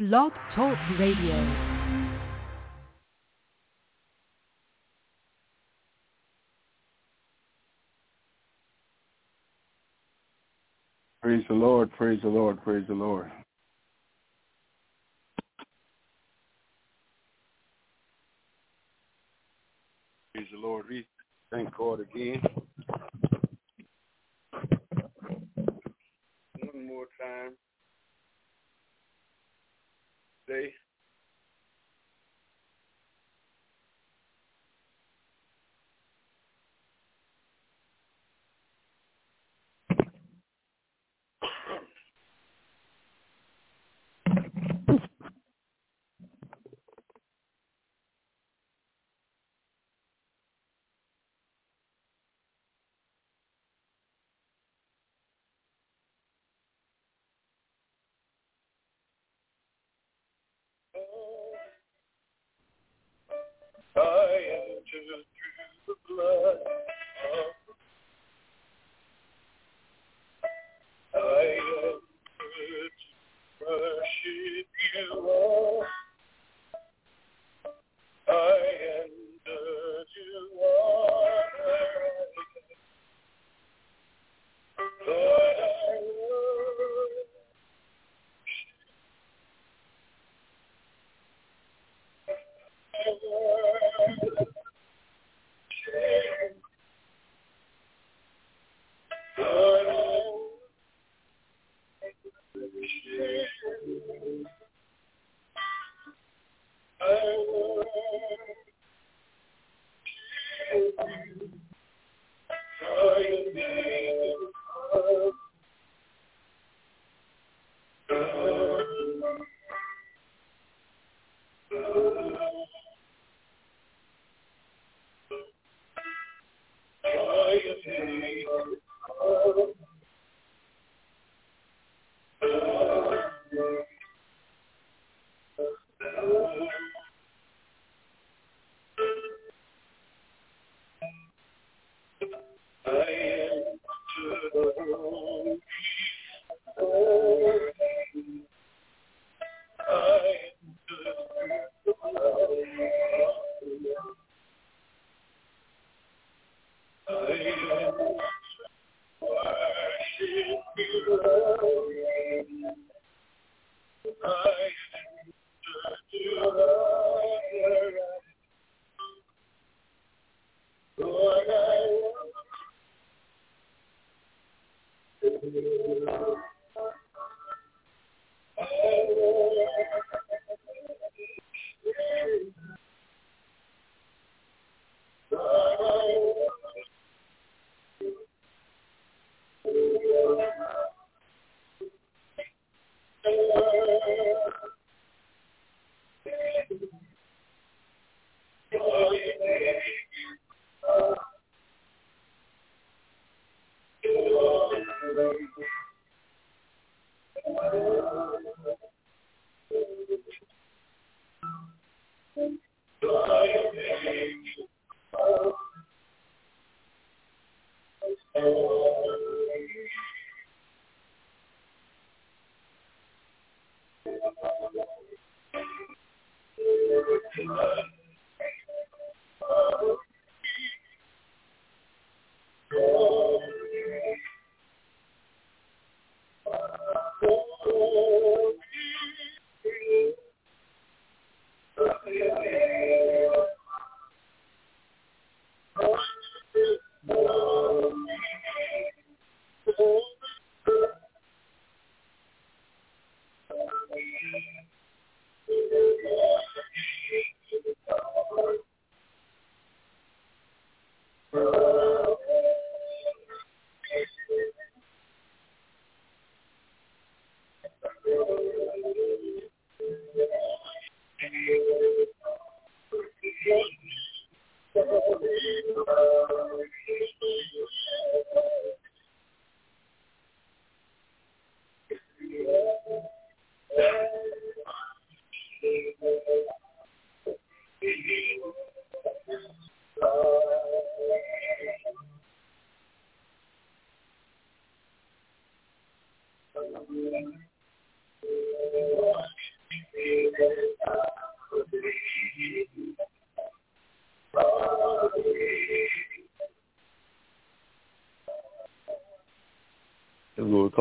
Blog Talk Radio. Praise the Lord, praise the Lord, praise the Lord. Praise the Lord. We thank God again. One more time today. I enter through the blood of I enter to worship you, Lord. I enter to honor you. Lord, I worship you. Lord, I worship you. For your name of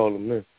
call him in.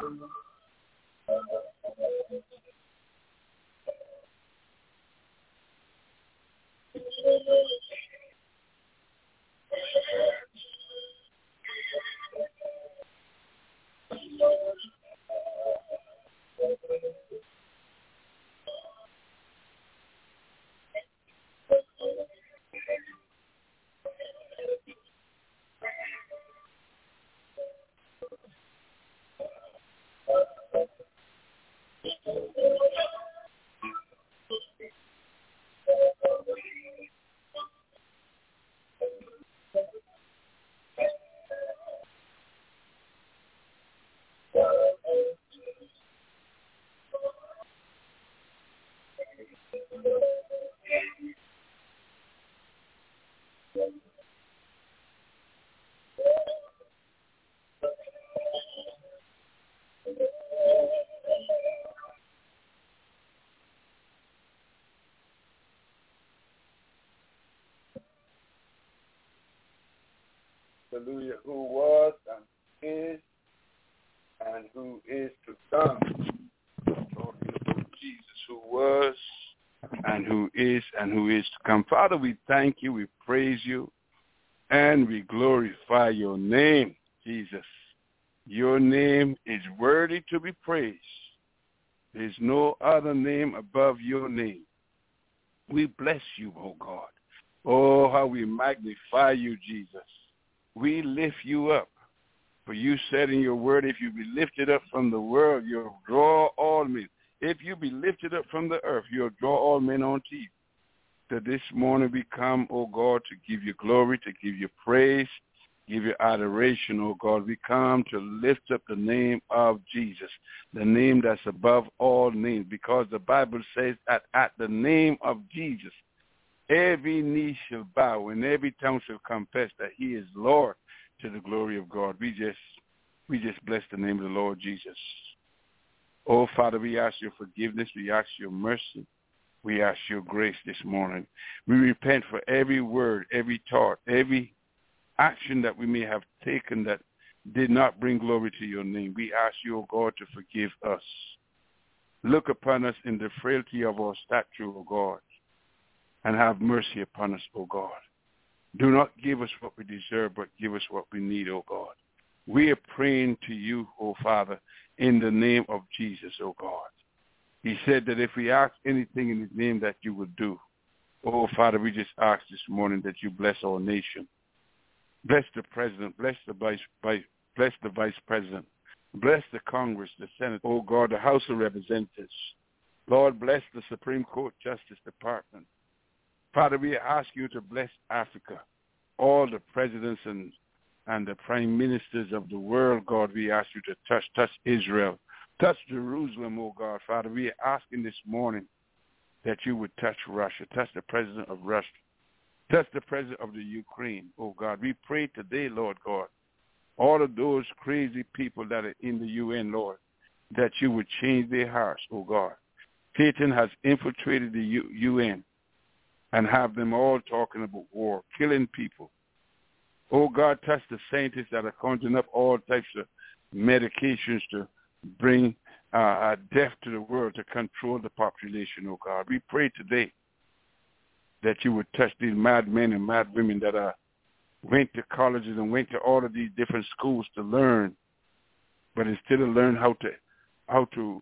Hallelujah, who was and who is to come. Talking about Jesus, who was and who is to come. Father, we thank you, we praise you, and we glorify your name, Jesus. Your name is worthy to be praised. There's no other name above your name. We bless you, oh God. Oh, how we magnify you, Jesus. We lift you up. For you said in your word, if you be lifted up from the world, you'll draw all men. If you be lifted up from the earth, you'll draw all men unto you. So this morning we come, oh God, to give you glory, to give you praise, give you adoration, oh God. We come to lift up the name of Jesus, the name that's above all names, because the Bible says that at the name of Jesus, every knee shall bow and every tongue shall confess that he is Lord, to the glory of God. We just bless the name of the Lord Jesus. Oh, Father, we ask your forgiveness. We ask your mercy. We ask your grace this morning. We repent for every word, every thought, every action that we may have taken that did not bring glory to your name. We ask you, oh God, to forgive us. Look upon us in the frailty of our stature, O God, and have mercy upon us, O God. Do not give us what we deserve, but give us what we need, O God. We are praying to you, O Father, in the name of Jesus, O God. He said that if we ask anything in his name that you would do. Oh, Father, we just ask this morning that you bless our nation. Bless the president, bless the vice president, bless the Congress, the Senate, oh God, the House of Representatives. Lord, bless the Supreme Court Justice Department. Father, we ask you to bless Africa, all the presidents and the prime ministers of the world, God. We ask you to touch Israel, touch Jerusalem, oh God. Father, we are asking this morning that you would touch Russia, touch the president of Russia, touch the president of the Ukraine, oh God. We pray today, Lord God, all of those crazy people that are in the UN, Lord, that you would change their hearts, oh God. Satan has infiltrated the UN and have them all talking about war, killing people. Oh God, touch the scientists that are conjuring up all types of medications to bring death to the world, to control the population, oh God. We pray today that you would touch these mad men and mad women that went to colleges and went to all of these different schools to learn, but instead of learn how to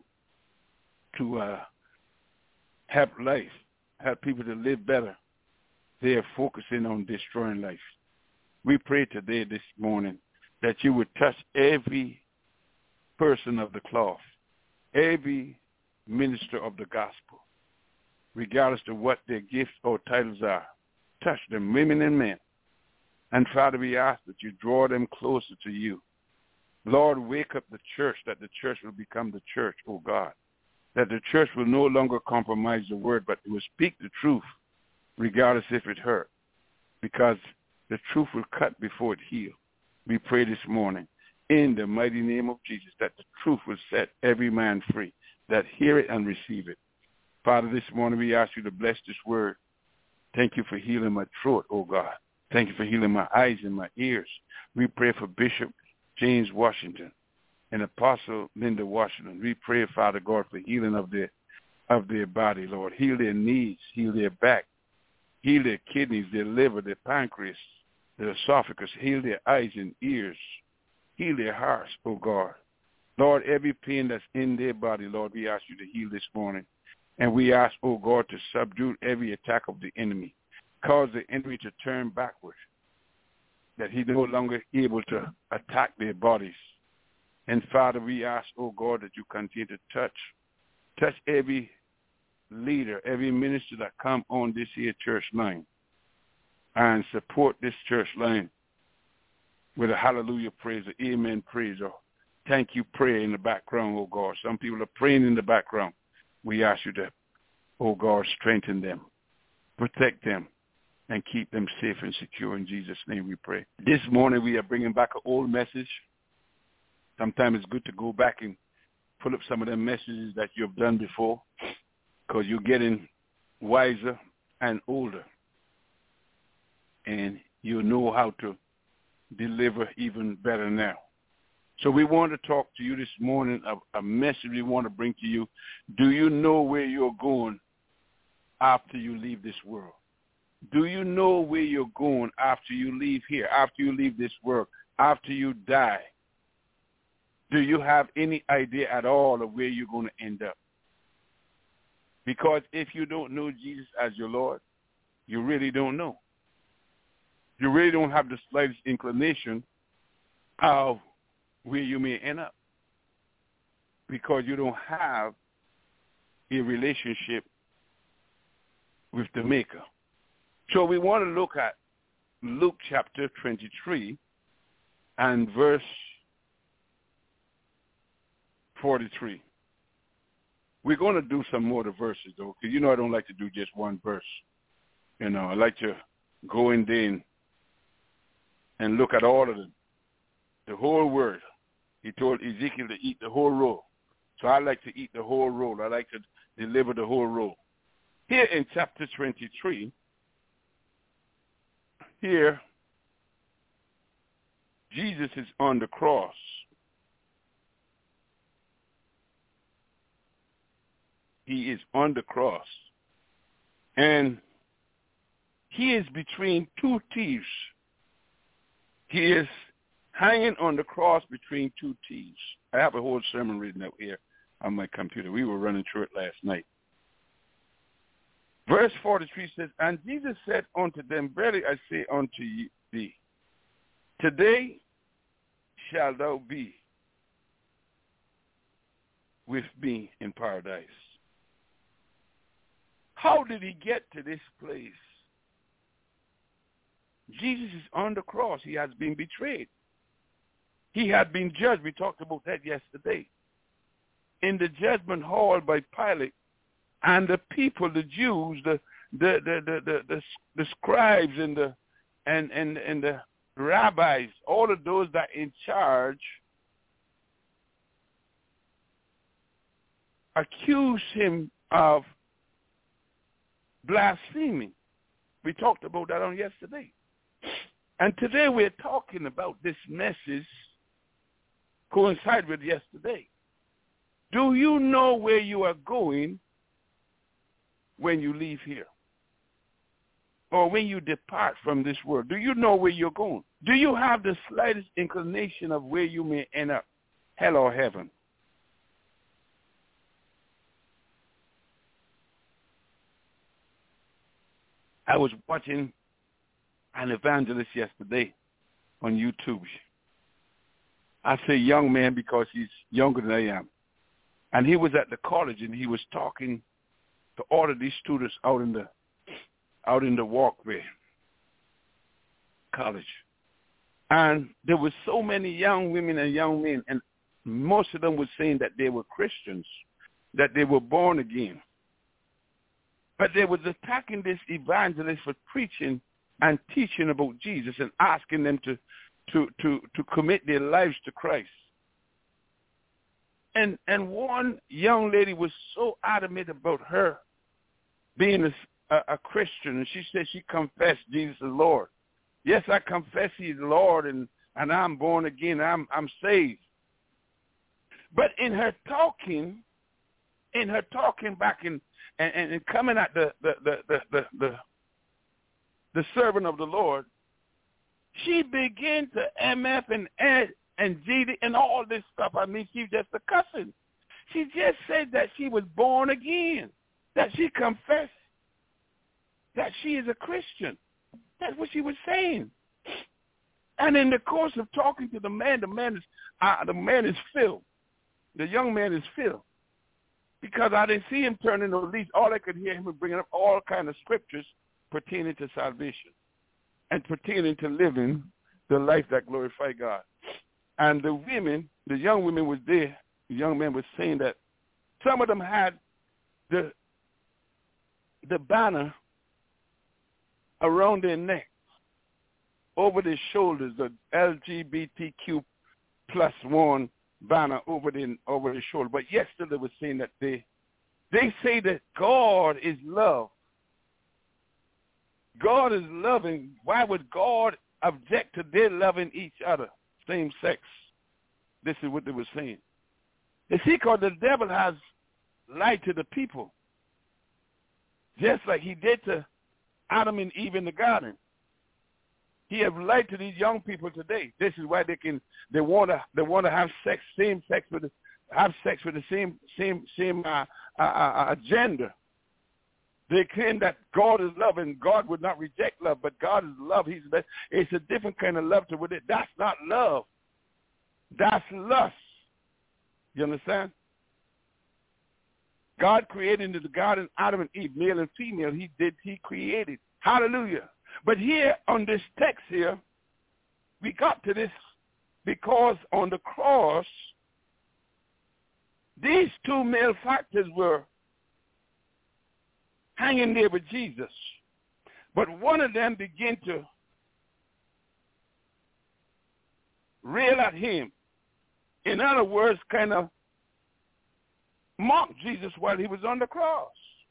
help life, help people to live better, they are focusing on destroying life. We pray today, this morning, that you would touch every person of the cloth, every minister of the gospel, regardless of what their gifts or titles are. Touch them, women and men. And Father, we ask that you draw them closer to you. Lord, wake up the church, that the church will become the church, oh God. That the church will no longer compromise the word, but it will speak the truth, regardless if it hurt. Because the truth will cut before it heals. We pray this morning, in the mighty name of Jesus, that the truth will set every man free, that hear it and receive it. Father, this morning we ask you to bless this word. Thank you for healing my throat, oh God. Thank you for healing my eyes and my ears. We pray for Bishop James Washington. and Apostle Linda Washington. We pray, Father God, for healing of their body, Lord. Heal their knees, heal their back, heal their kidneys, their liver, their pancreas, their esophagus, heal their eyes and ears, heal their hearts, oh God. Lord, every pain that's in their body, Lord, we ask you to heal this morning. And we ask, oh God, to subdue every attack of the enemy. Cause the enemy to turn backward, that he no longer able to attack their bodies. And Father, we ask, oh God, that you continue to touch every leader, every minister that come on this here church line and support this church line with a hallelujah praise, an amen praise, or thank you prayer in the background, oh God. Some people are praying in the background. We ask you to, oh God, strengthen them, protect them, and keep them safe and secure. In Jesus' name we pray. This morning we are bringing back an old message. Sometimes it's good to go back and pull up some of the messages that you've done before, because you're getting wiser and older, and you know how to deliver even better now. So we want to talk to you this morning, a message we want to bring to you. Do you know where you're going after you leave this world? Do you know where you're going after you leave here, after you leave this world, after you die? Do you have any idea at all of where you're going to end up? Because if you don't know Jesus as your Lord, you really don't know. You really don't have the slightest inclination of where you may end up, because you don't have a relationship with the Maker. So we want to look at Luke chapter 23 and verse 43. We're going to do some more of the verses, though, because I don't like to do just one verse. I like to go in there and look at all of them, the whole word. He told Ezekiel to eat the whole roll. So I like to eat the whole roll. I like to deliver the whole roll. Here in chapter 23, here, Jesus is on the cross. He is on the cross. And he is between two thieves. He is hanging on the cross between two thieves. I have a whole sermon written out here on my computer. We were running through it last night. Verse 43 says, and Jesus said unto them, verily I say unto thee, today shalt thou be with me in paradise. How did he get to this place? Jesus is on the cross. He has been betrayed. He had been judged. We talked about that yesterday. In the judgment hall by Pilate, and the people, the Jews, the scribes and the rabbis, all of those that are in charge, accused him of blaspheming. We talked about that on yesterday. And today we're talking about this message coincide with yesterday. Do you know where you are going when you leave here? Or when you depart from this world? Do you know where you're going? Do you have the slightest inclination of where you may end up, hell or heaven? I was watching an evangelist yesterday on YouTube. I say young man because he's younger than I am. And he was at the college and he was talking to all of these students out in the walkway, college. And there were so many young women and young men, and most of them were saying that they were Christians, that they were born again. But they was attacking this evangelist for preaching and teaching about Jesus and asking them to commit their lives to Christ. And one young lady was so adamant about her being a Christian, and she said she confessed Jesus as Lord. Yes, I confess He's Lord, and I'm born again. I'm saved. But in her talking back and coming at the servant of the Lord, she began to MF and Ed and GD and all this stuff. I mean, she just a cussing. She just said that she was born again, that she confessed that she is a Christian. That's what she was saying. And in the course of talking to the man is filled. The young man is filled. Because I didn't see him turning the leaf. All I could hear him bringing up all kinds of scriptures pertaining to salvation and pertaining to living the life that glorifies God. And the young women was there. The young man was saying that some of them had the banner around their neck, over their shoulders, the LGBTQ plus one banner over their shoulder. But yesterday they were saying that they say that God is love. God is loving. Why would God object to their loving each other, same sex? This is what they were saying. You see, because the devil has lied to the people, just like he did to Adam and Eve in the garden. He has lied to these young people today. This is why they want to have sex, have sex with the same gender. They claim that God is love and God would not reject love, but God is love. It's a different kind of love to it. That's not love. That's lust. You understand? God created in the garden Adam and Eve, male and female. He created. Hallelujah. But here on this text here, we got to this because on the cross, these two malefactors were hanging there with Jesus. But one of them began to rail at him. In other words, kind of mock Jesus while he was on the cross.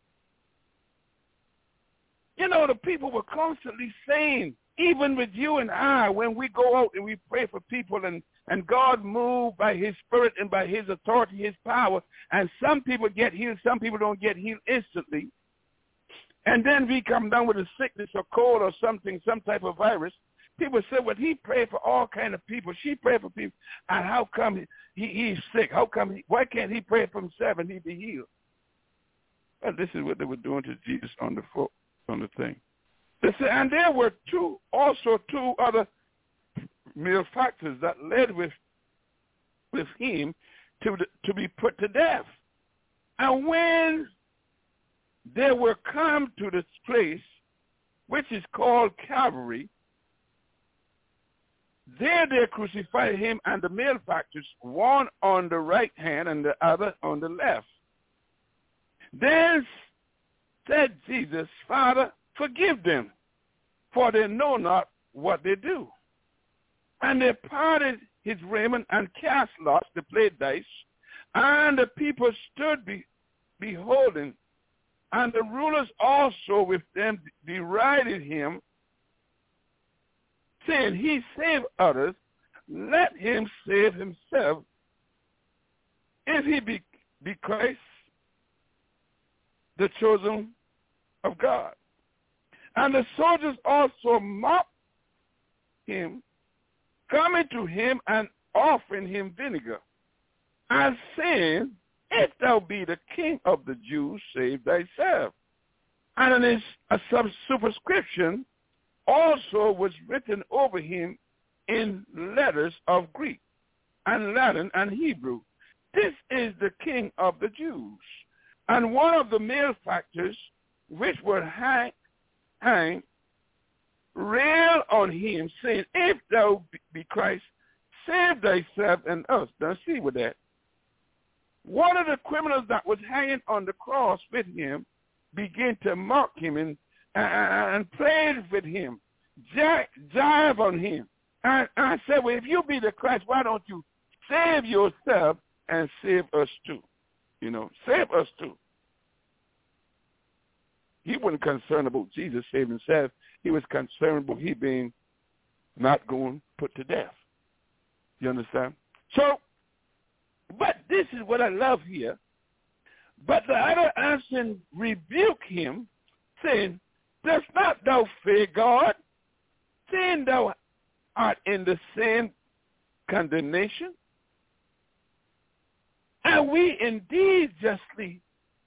You know, the people were constantly saying, even with you and I, when we go out and we pray for people and God moved by his spirit and by his authority, his power, and some people get healed, some people don't get healed instantly. And then we come down with a sickness or cold or something, some type of virus. People say, well, he prayed for all kind of people. She prayed for people. And how come he's sick? Why can't he pray for himself and he be healed? Well, this is what they were doing to Jesus on the thing. They said, and there were two other malefactors that led with him to be put to death. And when they were come to this place, which is called Calvary, there they crucified him and the malefactors, one on the right hand and the other on the left. Then said Jesus, Father, forgive them, for they know not what they do. And they parted his raiment and cast lots to play dice, and the people stood beholding, and the rulers also with them derided him, saying, he saved others, let him save himself, if he be Christ, the chosen of God. And the soldiers also mocked him, coming to him and offering him vinegar, and saying, if thou be the king of the Jews, save thyself. And in a superscription also was written over him in letters of Greek and Latin and Hebrew, this is the king of the Jews. And one of the malefactors which were hanged railed on him, saying, if thou be Christ, save thyself and us. Now see with that. One of the criminals that was hanging on the cross with him began to mock him and played with him, jive on him. And I said, well, if you be the Christ, why don't you save yourself and save us too? You know, save us too. He wasn't concerned about Jesus saving himself. He was concerned about he being not going put to death. You understand? So But this is what I love here. But the other answering rebuked him, saying, dost not thou fear God, seeing thou art in the same condemnation? And we indeed justly,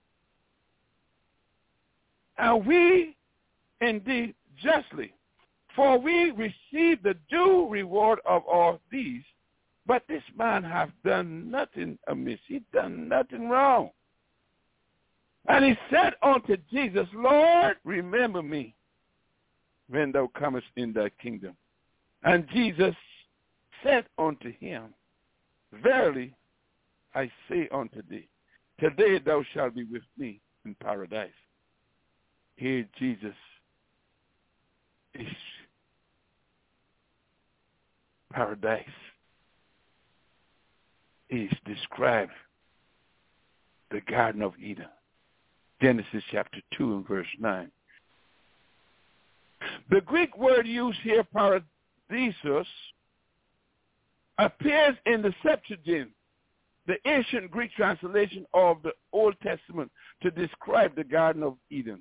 for we receive the due reward of all these. But this man hath done nothing amiss. He done nothing wrong. And he said unto Jesus, Lord, remember me when thou comest in thy kingdom. And Jesus said unto him, verily I say unto thee, today thou shalt be with me in paradise. Here Jesus is paradise. Is described the Garden of Eden. Genesis chapter 2 and verse 9. The Greek word used here, paradisos, appears in the Septuagint, the ancient Greek translation of the Old Testament, to describe the Garden of Eden.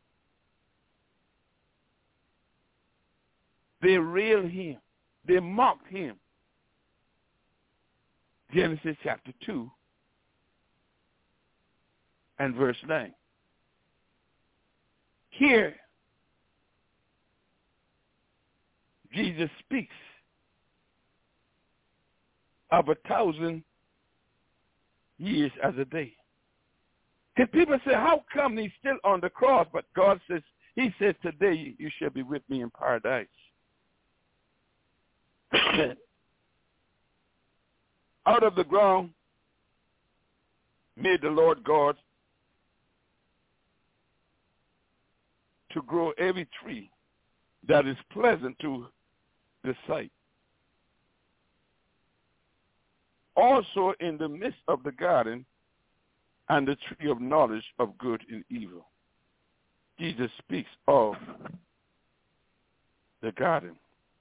They railed him. They mocked him. Genesis chapter 2 and verse 9. Here, Jesus speaks of 1,000 years as a day. And people say, how come he's still on the cross? But God says, he says, today you shall be with me in paradise. Out of the ground made the Lord God to grow every tree that is pleasant to the sight. Also in the midst of the garden and the tree of knowledge of good and evil. Jesus speaks of the Garden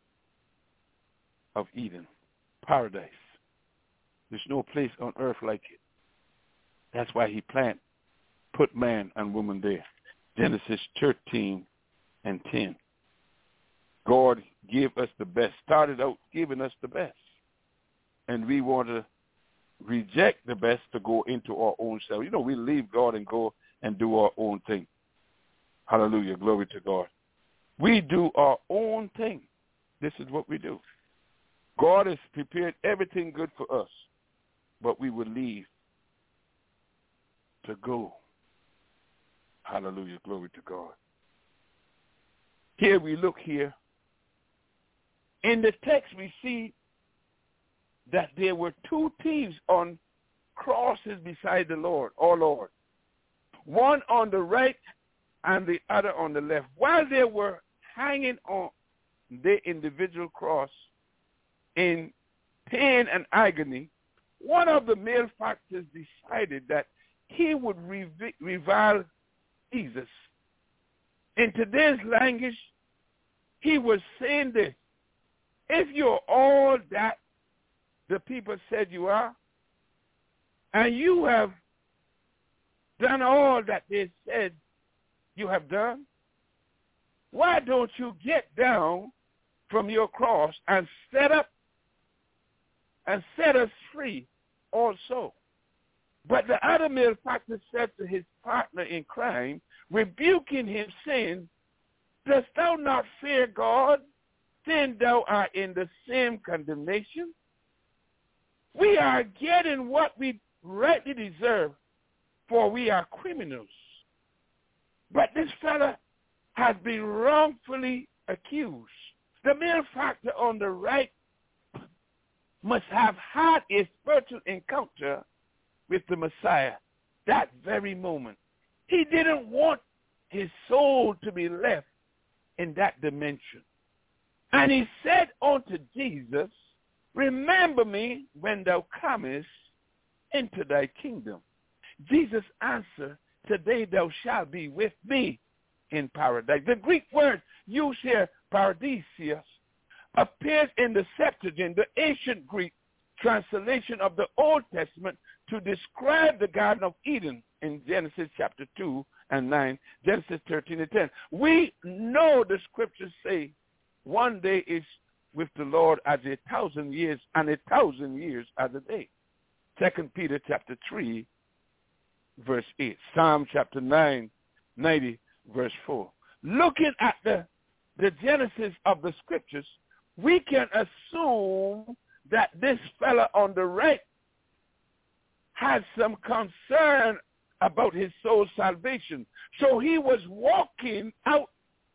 of Eden, paradise. There's no place on earth like it. That's why he put man and woman there. Genesis 13 and 10. God gave us the best, started out giving us the best. And we want to reject the best to go into our own self. You know, we leave God and go and do our own thing. Hallelujah, glory to God. We do our own thing. This is what we do. God has prepared everything good for us, but we will leave to go. Hallelujah, glory to God. Here we look here. In the text we see that there were two thieves on crosses beside the Lord, our Lord. One on the right and the other on the left. While they were hanging on their individual cross in pain and agony, one of the malefactors decided that he would revile Jesus. In today's language, he was saying this: if you're all that the people said you are, and you have done all that they said you have done, why don't you get down from your cross and set up and set us free also? But the other malefactor said to his partner in crime, rebuking him, saying, dost thou not fear God, seeing thou art in the same condemnation? We are getting what we rightly deserve, for we are criminals. But this fellow has been wrongfully accused. The malefactor on the right must have had a spiritual encounter with the Messiah that very moment. He didn't want his soul to be left in that dimension. And he said unto Jesus, remember me when thou comest into thy kingdom. Jesus answered, today thou shalt be with me in paradise. The Greek word used here, paradisios, appears in the Septuagint, the ancient Greek translation of the Old Testament to describe the Garden of Eden in Genesis chapter 2 and 9, Genesis 13 and 10. We know the scriptures say one day is with the Lord as 1,000 years, and 1,000 years as a day. 2 Peter chapter 3, verse 8. Psalm chapter 9, 90, verse 4. Looking at the genesis of the scriptures, we can assume that this fella on the right had some concern about his soul's salvation. So he was working out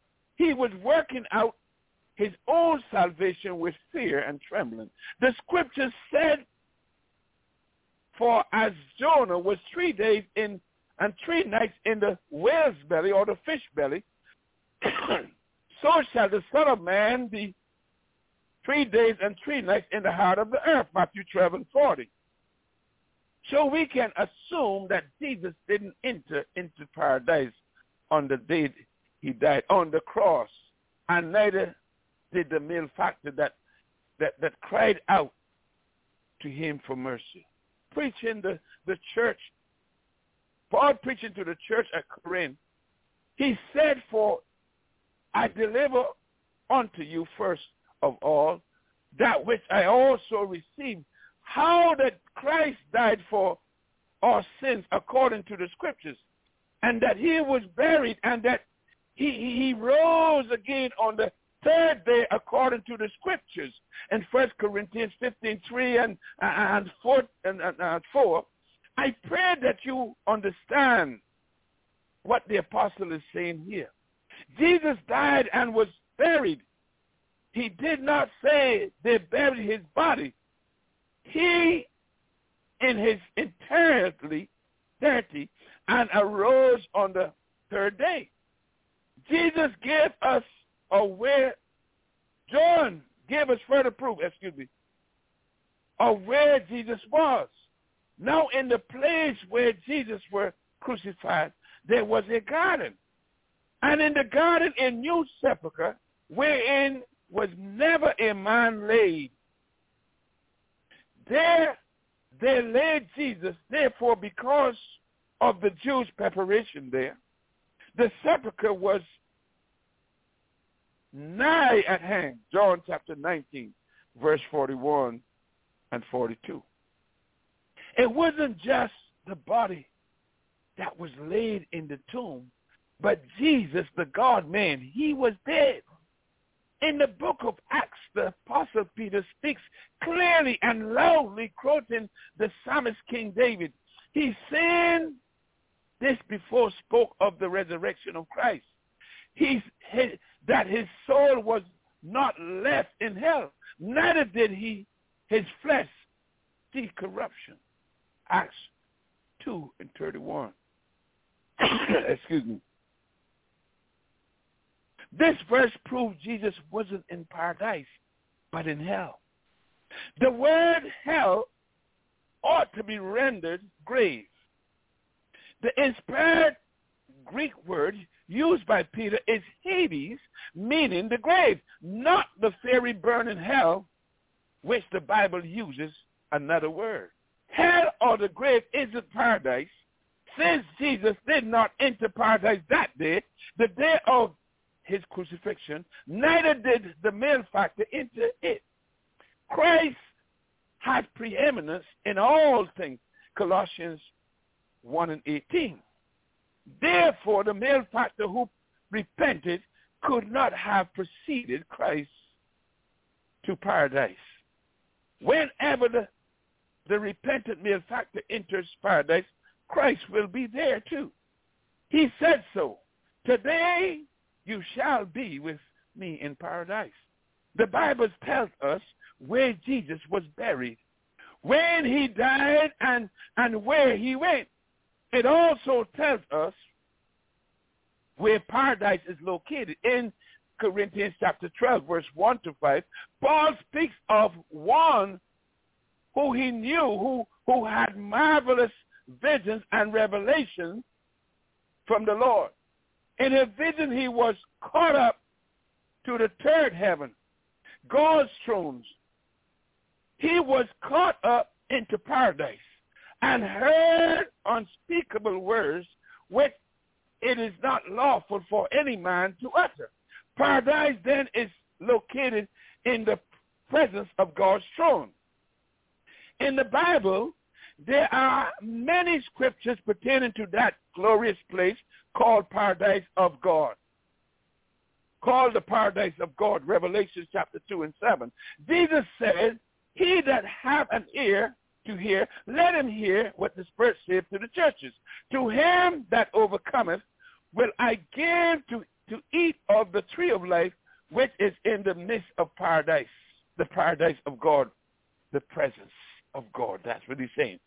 his own salvation with fear and trembling. The scripture said, for as Jonah was 3 days and 3 nights in the whale's belly or the fish belly, so shall the Son of Man be 3 days and 3 nights in the heart of the earth, Matthew 12:40. So we can assume that Jesus didn't enter into paradise on the day he died on the cross, and neither did the malefactor that cried out to him for mercy. Preaching the church, Paul preaching to the church at Corinth, he said, for I deliver unto you first of all that which I also received, how that Christ died for our sins according to the scriptures, and that he was buried, and that he rose again on the third day according to the scriptures. In 1 Corinthians 15:3 and 4, I pray that you understand what the apostle is saying here. Jesus died and was buried. He did not say they buried his body. He, in his entirety, and arose on the third day. Jesus gave us John gave us further proof, of where Jesus was. Now, in the place where Jesus was crucified, there was a garden. And in the garden, a new sepulchre, wherein was never a man laid. There they laid Jesus. Therefore, because of the Jews' preparation there, the sepulchre was nigh at hand. John chapter 19, verse 41 and 42. It wasn't just the body that was laid in the tomb, but Jesus, the God-man, he was dead. In the book of Acts, the Apostle Peter speaks clearly and loudly, quoting the psalmist King David. He said this before spoke of the resurrection of Christ. That his soul was not left in hell, neither did his flesh see corruption. Acts 2:31. Excuse me. This verse proved Jesus wasn't in paradise, but in hell. The word hell ought to be rendered grave. The inspired Greek word used by Peter is Hades, meaning the grave, not the fiery burning hell, which the Bible uses another word. Hell or the grave isn't paradise. Since Jesus did not enter paradise that day, the day of his crucifixion, neither did the malefactor enter it. Christ has preeminence in all things, Colossians 1:18. Therefore, the malefactor who repented could not have preceded Christ to paradise. Whenever the repentant malefactor enters paradise, Christ will be there too. He said so. Today you shall be with me in paradise. The Bible tells us where Jesus was buried, when he died, and where he went. It also tells us where paradise is located. In Corinthians chapter 12, verse 1-5, Paul speaks of one who he knew, who had marvelous visions and revelations from the Lord. In a vision, he was caught up to the third heaven. God's thrones he was caught up into paradise and heard unspeakable words which it is not lawful for any man to utter. Paradise then is located in the presence of God's throne. In the Bible, there are many scriptures pertaining to that glorious place called Paradise of God. Called the Paradise of God, Revelation chapter 2 and 7. Jesus said, he that hath an ear to hear, let him hear what the Spirit saith to the churches. To him that overcometh will I give to eat of the tree of life, which is in the midst of paradise, the paradise of God, the presence of God. That's what he's saying.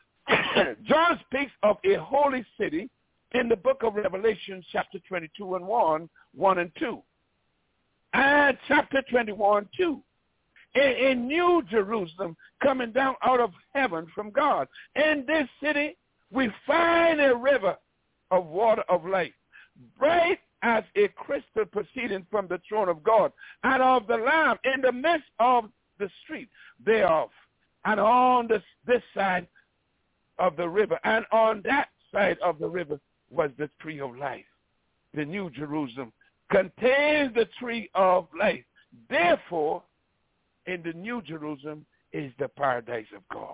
John speaks of a holy city in the book of Revelation, chapter 22 and 1 and 2. And chapter 21, 2. A new Jerusalem coming down out of heaven from God. In this city, we find a river of water of life, bright as a crystal proceeding from the throne of God and of the Lamb in the midst of the street thereof. And on this side of the river, and on that side of the river was the tree of life. The New Jerusalem contains the tree of life. Therefore, in the New Jerusalem is the paradise of God.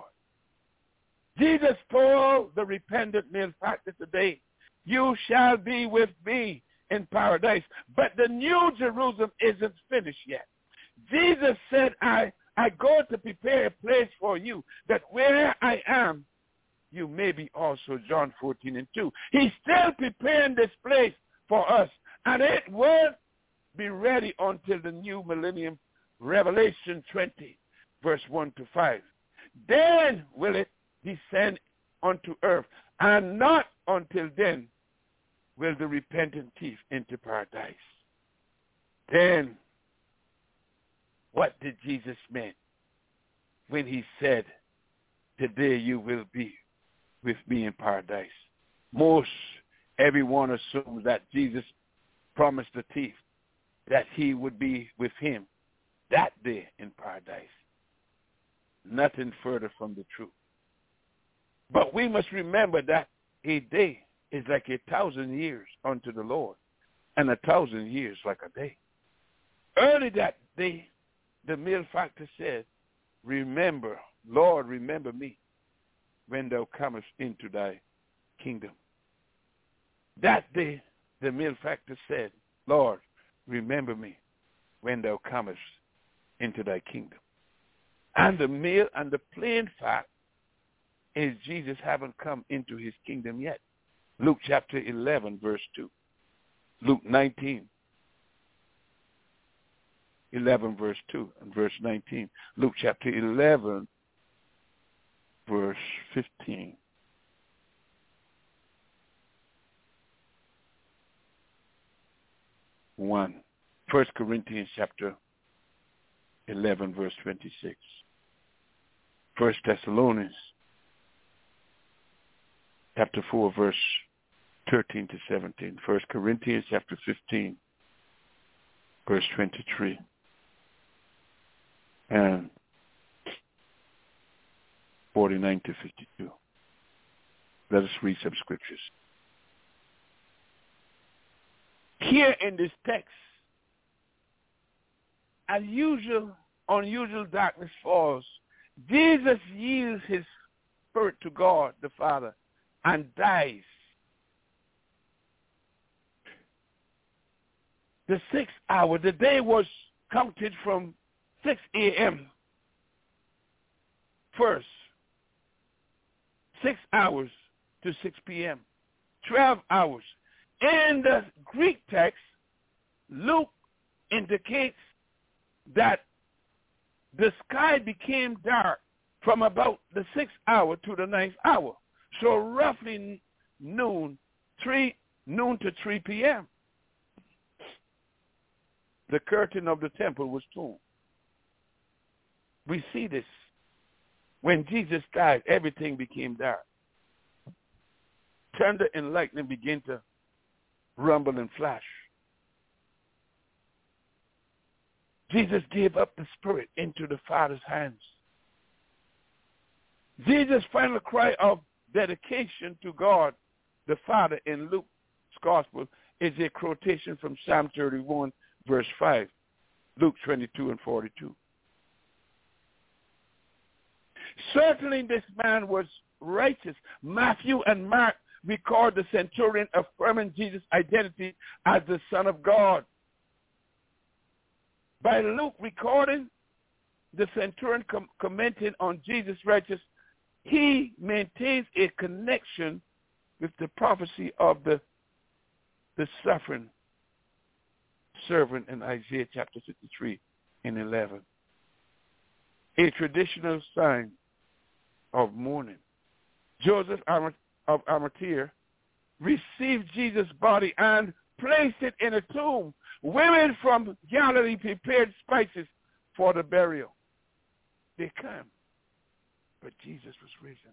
Jesus told the repentant malefactor today, you shall be with me in paradise. But the New Jerusalem isn't finished yet. Jesus said, I go to prepare a place for you, that where I am, you may be also. John 14 and 2. He's still preparing this place for us, and it will be ready until the new millennium, Revelation 20, verse 1 to 5. Then will it descend unto earth, and not until then will the repentant thief into paradise. Then, what did Jesus mean when he said, today you will be with me in paradise? Most everyone assumes that Jesus promised the thief that he would be with him that day in paradise. Nothing further from the truth. But we must remember that a day is like 1,000 years unto the Lord, and 1,000 years like a day. Early that day, the malefactor said, remember, Lord, remember me when thou comest into thy kingdom. That day, the malefactor said, Lord, remember me when thou comest into thy kingdom. And the plain fact is Jesus haven't come into his kingdom yet. Luke chapter 11, verse 2. Luke 19, 11, verse 2 and verse 19. Luke chapter 11, verse 15. One. 1 Corinthians chapter 11, verse 26. 1 Thessalonians chapter 4, verse 13 to 17. 1 Corinthians chapter 15, verse 23. And 49 to 52. Let us read some scriptures. Here in this text, unusual darkness falls. Jesus yields his spirit to God the Father and dies. The 6th hour, the day was counted from 6 a.m. first. 6 hours to 6 p.m. 12 hours. In the Greek text, Luke indicates that the sky became dark from about the 6th hour to the 9th hour. So roughly noon to 3 p.m. The curtain of the temple was torn. We see this. When Jesus died, everything became dark. Thunder and lightning began to rumble and flash. Jesus gave up the spirit into the Father's hands. Jesus' final cry of dedication to God the Father in Luke's Gospel is a quotation from Psalm 31, verse 5, Luke 22 and 42. Certainly this man was righteous. Matthew and Mark record the centurion affirming Jesus' identity as the Son of God. By Luke recording the centurion commenting on Jesus' righteousness, he maintains a connection with the prophecy of the suffering servant in Isaiah chapter 53 and 11. A traditional sign of mourning. Joseph of Arimathea received Jesus' body and placed it in a tomb. Women from Galilee prepared spices for the burial. They came, but Jesus was risen.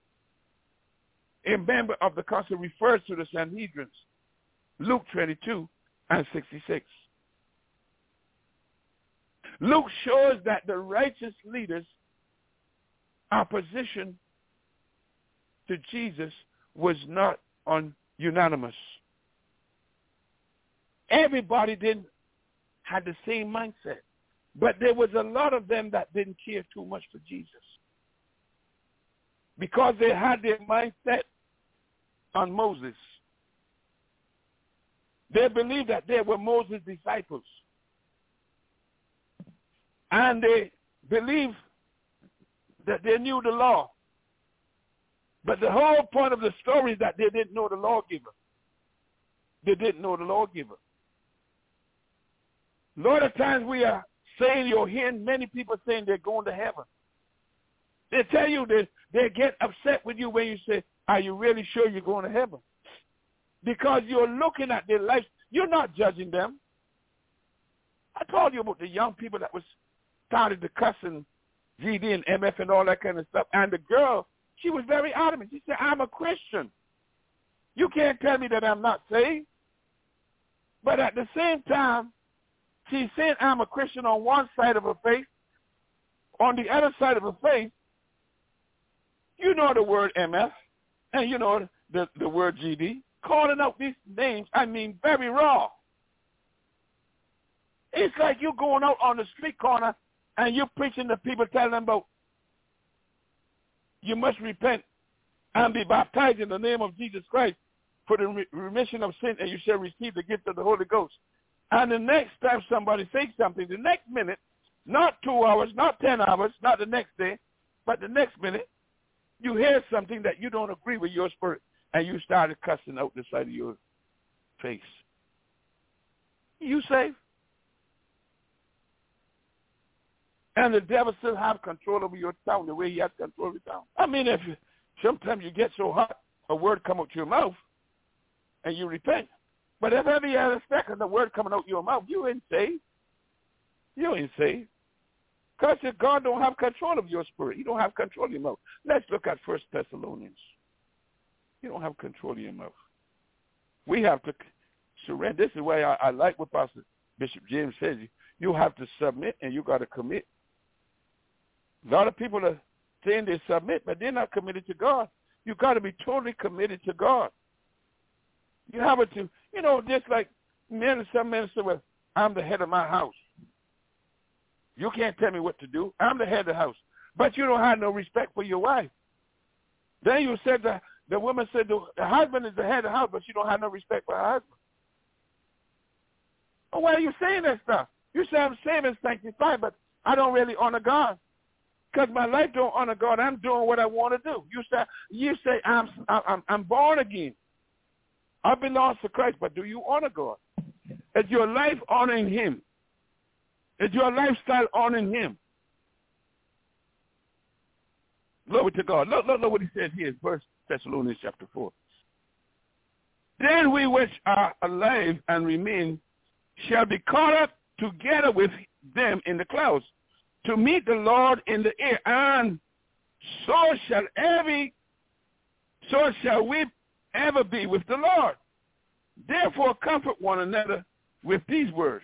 A member of the council refers to the Sanhedrin, Luke 22 and 66. Luke shows that the righteous leaders' opposition to Jesus was not unanimous. Everybody had the same mindset, but there was a lot of them that didn't care too much for Jesus because they had their mindset on Moses. They believed that they were Moses' disciples. And they believed that they knew the law. But the whole point of the story is that they didn't know the lawgiver. They didn't know the lawgiver. A lot of times we are saying, you're hearing many people saying they're going to heaven. They tell you they get upset with you when you say, are you really sure you're going to heaven? Because you're looking at their lives. You're not judging them. I told you about the young people that was started to cuss and GD and MF and all that kind of stuff. And the girl, she was very adamant. She said, I'm a Christian. You can't tell me that I'm not saved. But at the same time, she's saying I'm a Christian on one side of her face. On the other side of her face, you know the word MF, and you know the word GD. Calling out these names, I mean, very raw. It's like you going out on the street corner and you're preaching to people, telling them about you must repent and be baptized in the name of Jesus Christ for the remission of sin, and you shall receive the gift of the Holy Ghost. And the next time somebody says something, the next minute, not 2 hours, not 10 hours, not the next day, but the next minute, you hear something that you don't agree with your spirit, and you started cussing out the side of your face. You saved? And the devil still have control over your tongue the way he has control of your tongue. I mean, sometimes you get so hot, a word come out your mouth, and you repent. But if every other second the word coming out your mouth, you ain't saved. You ain't saved. Because God don't have control of your spirit. He don't have control of your mouth. Let's look at 1 Thessalonians. You don't have control of your mouth. We have to surrender. This is why I like what Pastor Bishop James says. You have to submit and you got to commit. A lot of people are saying they submit, but they're not committed to God. You got to be totally committed to God. You have to, just like some men say, well, I'm the head of my house. You can't tell me what to do. I'm the head of the house. But you don't have no respect for your wife. Then you said that the woman said the husband is the head of the house, but she don't have no respect for her husband. Oh, why are you saying that stuff? You say I'm saved and sanctified, but I don't really honor God. Because my life don't honor God. I'm doing what I want to do. You say I'm born again. I belong to Christ, but do you honor God? Is your life honoring him? Is your lifestyle honoring him? Glory to God. Look what he says here in 1 Thessalonians chapter 4. Then we which are alive and remain shall be caught up together with them in the clouds to meet the Lord in the air, and so shall we ever be with the Lord. Therefore comfort one another with these words.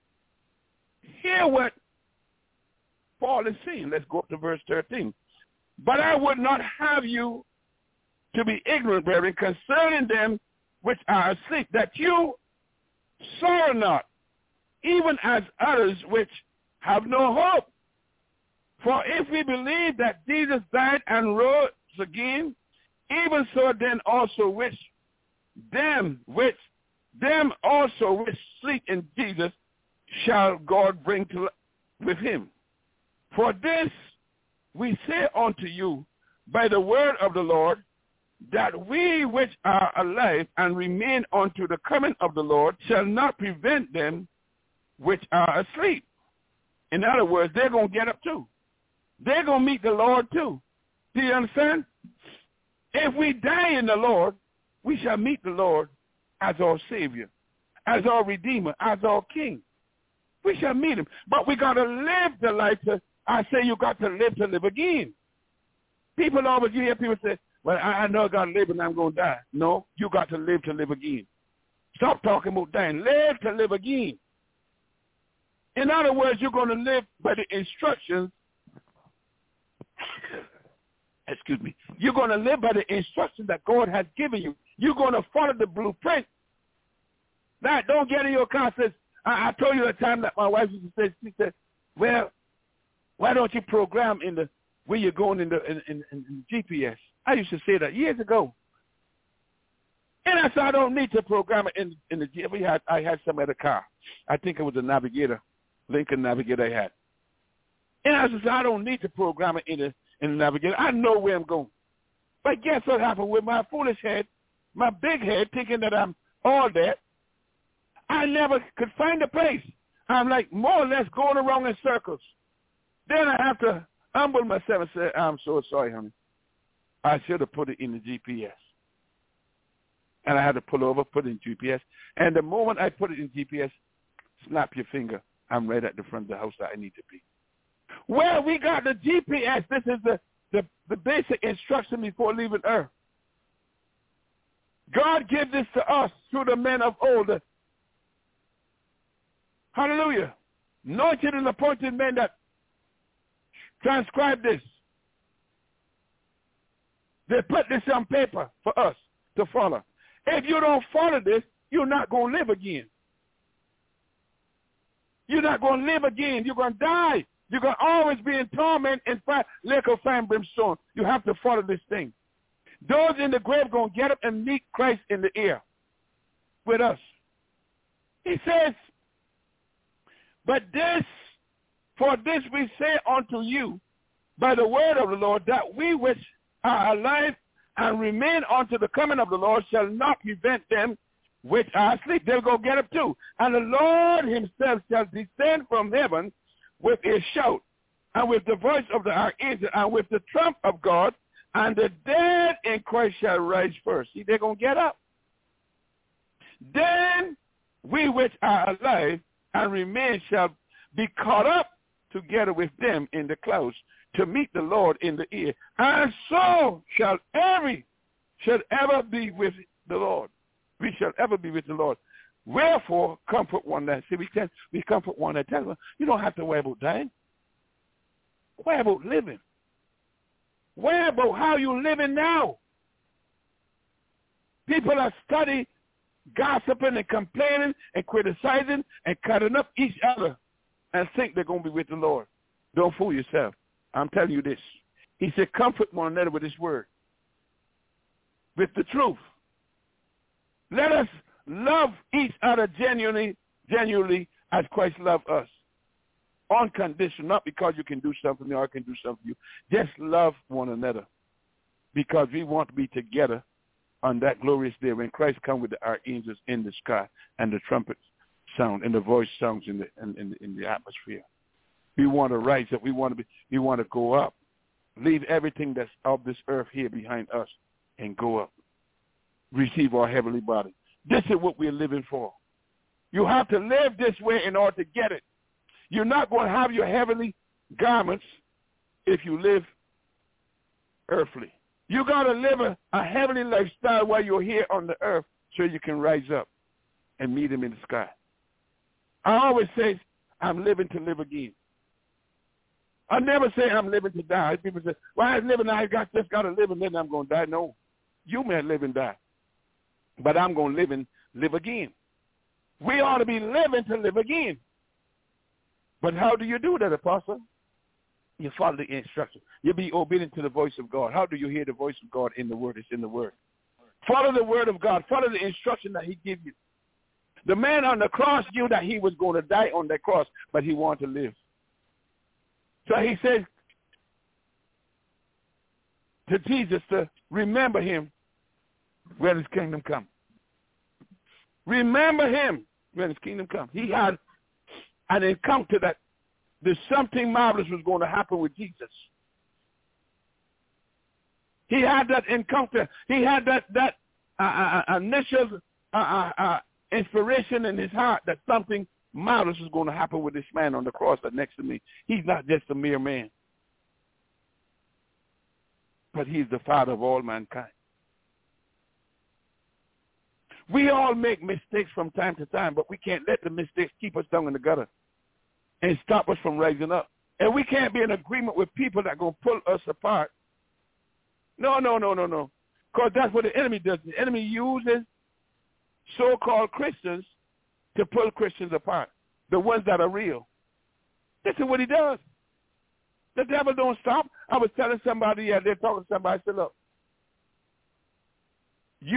Hear what Paul is saying. Let's go up to verse 13. But I would not have you to be ignorant, brethren, concerning them which are asleep, that you sorrow not, even as others which have no hope. For if we believe that Jesus died and rose again, even so then also them also which sleep in Jesus shall God bring to with him. For this we say unto you by the word of the Lord, that we which are alive and remain unto the coming of the Lord shall not prevent them which are asleep. In other words, they're going to get up too. They're going to meet the Lord too. Do you understand? If we die in the Lord, we shall meet the Lord as our Savior, as our Redeemer, as our King. We shall meet him. But we got to live the life. I say you got to live again. People always, you hear people say, well, I know I got to live and I'm going to die. No, you got to live again. Stop talking about dying. Live to live again. In other words, you're going to live by the instructions. Excuse me. You're going to live by the instructions that God has given you. You're going to follow the blueprint. Now, don't get in your car and say, I told you the time that my wife used to say, she said, well, why don't you program in the where you're going in the GPS? I used to say that years ago. And I said, I don't need to program it in the GPS. I had some other car. I think it was a Navigator, Lincoln Navigator I had. And I said, I don't need to program it in the Navigator. I know where I'm going. But guess what happened with my foolish head, my big head, thinking that I'm all that. I never could find a place. I'm like more or less going around in circles. Then I have to humble myself and say, I'm so sorry, honey. I should have put it in the GPS. And I had to pull over, put it in GPS. And the moment I put it in GPS, snap your finger, I'm right at the front of the house that I need to be. Well, we got the GPS. This is the basic instruction before leaving Earth. God gives this to us through the men of old. Hallelujah. Anointed and appointed men that transcribe this. They put this on paper for us to follow. If you don't follow this, you're not going to live again. You're not going to live again. You're going to die. You're going to always be in torment and lake of fire and brimstone. You have to follow this thing. Those in the grave are going to get up and meet Christ in the air with us. He says, but for this we say unto you by the word of the Lord, that we which are alive and remain unto the coming of the Lord shall not prevent them which are asleep. They'll go get up too. And the Lord himself shall descend from heaven with a shout, and with the voice of the archangel, and with the trump of God, and the dead in Christ shall rise first. See, they're going to get up. Then we which are alive and remain shall be caught up together with them in the clouds to meet the Lord in the air. And so shall ever be with the Lord. We shall ever be with the Lord. Wherefore, comfort one another. See, we comfort one another. You don't have to worry about dying. Worry about living. Worry about how you're living now. People are studying, gossiping and complaining and criticizing and cutting up each other and think they're going to be with the Lord. Don't fool yourself. I'm telling you this. He said, comfort one another with his word, with the truth. Let us love each other genuinely as Christ loved us. Unconditional, not because you can do something or I can do something for you. Just love one another because we want to be together on that glorious day when Christ comes with the archangels in the sky and the trumpets sound and the voice sounds in the atmosphere. We want to rise up. We want to go up. Leave everything that's of this earth here behind us and go up. Receive our heavenly body. This is what we're living for. You have to live this way in order to get it. You're not going to have your heavenly garments if you live earthly. You got to live a heavenly lifestyle while you're here on the earth so you can rise up and meet him in the sky. I always say, I'm living to live again. I never say I'm living to die. People say, why is living now? I just got to live and then I'm going to die. No, you may live and die, but I'm going to live and live again. We ought to be living to live again. But how do you do that, Apostle? You follow the instruction. You be obedient to the voice of God. How do you hear the voice of God in the Word? It's in the Word. Follow the Word of God. Follow the instruction that he gives you. The man on the cross knew that he was going to die on that cross, but he wanted to live. So he said to Jesus to remember him when his kingdom comes. Remember him when his kingdom comes. He had an encounter that there's something marvelous was going to happen with Jesus. He had that encounter. He had that initial inspiration in his heart that something marvelous was going to happen with this man on the cross that next to me. He's not just a mere man, but he's the Father of all mankind. We all make mistakes from time to time, but we can't let the mistakes keep us down in the gutter and stop us from rising up. And we can't be in agreement with people that are going to pull us apart. No. Because that's what the enemy does. The enemy uses so-called Christians to pull Christians apart, the ones that are real. This is what he does. The devil don't stop. I was telling somebody, they're talking to somebody, I said, look, we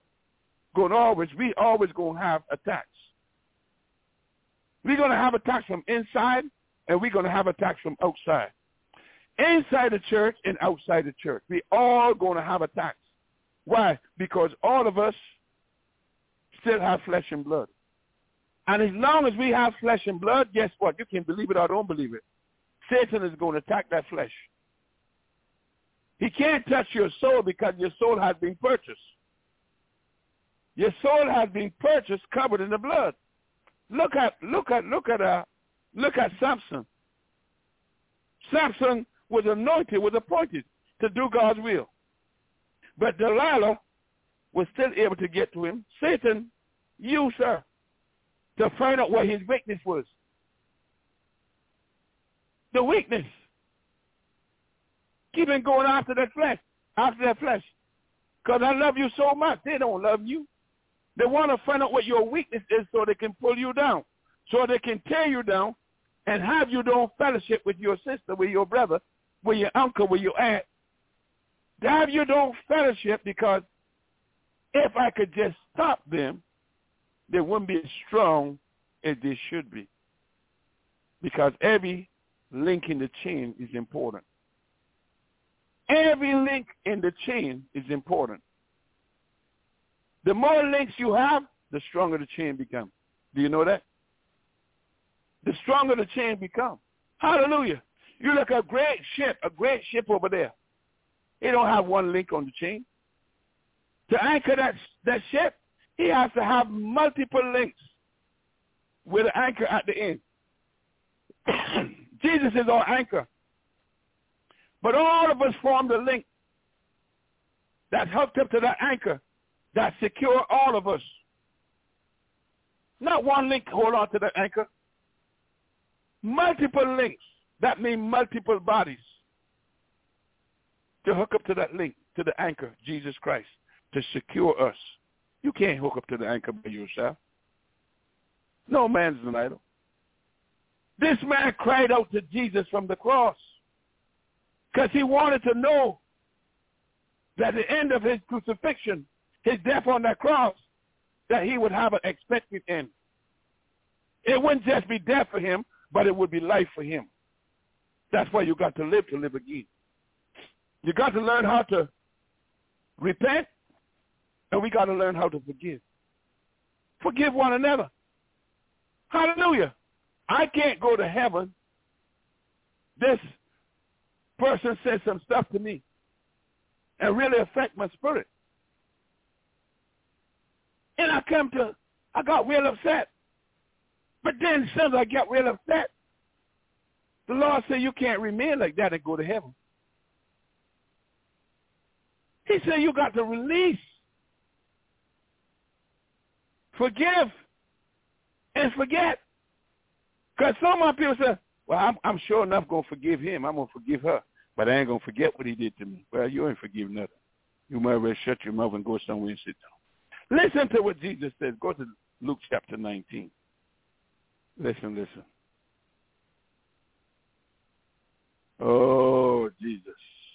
always going to have attacks. We're going to have attacks from inside, and we're going to have attacks from outside. Inside the church and outside the church. We all going to have attacks. Why? Because all of us still have flesh and blood. And as long as we have flesh and blood, guess what? You can believe it or don't believe it. Satan is going to attack that flesh. He can't touch your soul because your soul has been purchased. Your soul has been purchased, covered in the blood. Look at Samson. Samson was anointed, was appointed to do God's will. But Delilah was still able to get to him. Satan used her to find out what his weakness was. The weakness. Keep on going after that flesh. Because I love you so much. They don't love you. They want to find out what your weakness is so they can pull you down, so they can tear you down and have you don't fellowship with your sister, with your brother, with your uncle, with your aunt. To have you don't fellowship because if I could just stop them, they wouldn't be as strong as they should be. Because every link in the chain is important. Every link in the chain is important. The more links you have, the stronger the chain becomes. Do you know that? The stronger the chain becomes. Hallelujah. You look at a great ship over there. It don't have one link on the chain. To anchor that ship, he has to have multiple links with an anchor at the end. Jesus is our anchor. But all of us form the link that's hooked up to that anchor that secure all of us. Not one link hold on to that anchor. Multiple links. That means multiple bodies to hook up to that link, to the anchor, Jesus Christ, to secure us. You can't hook up to the anchor by yourself. No man's an idol. This man cried out to Jesus from the cross because he wanted to know that at the end of his crucifixion, his death on that cross, that he would have an expected end. It wouldn't just be death for him, but it would be life for him. That's why you got to live again. You got to learn how to repent, and we got to learn how to forgive. Forgive one another. Hallelujah. I can't go to heaven. This person said some stuff to me and really affect my spirit. And I got real upset. But then since I got real upset, the Lord said you can't remain like that and go to heaven. He said you got to release, forgive, and forget. Because some of my people say, Well, I'm sure enough going to forgive him. I'm going to forgive her. But I ain't going to forget what he did to me. Well, you ain't forgive nothing. You might as well shut your mouth and go somewhere and sit down. Listen to what Jesus says. Go to Luke chapter 19. Listen. Oh, Jesus.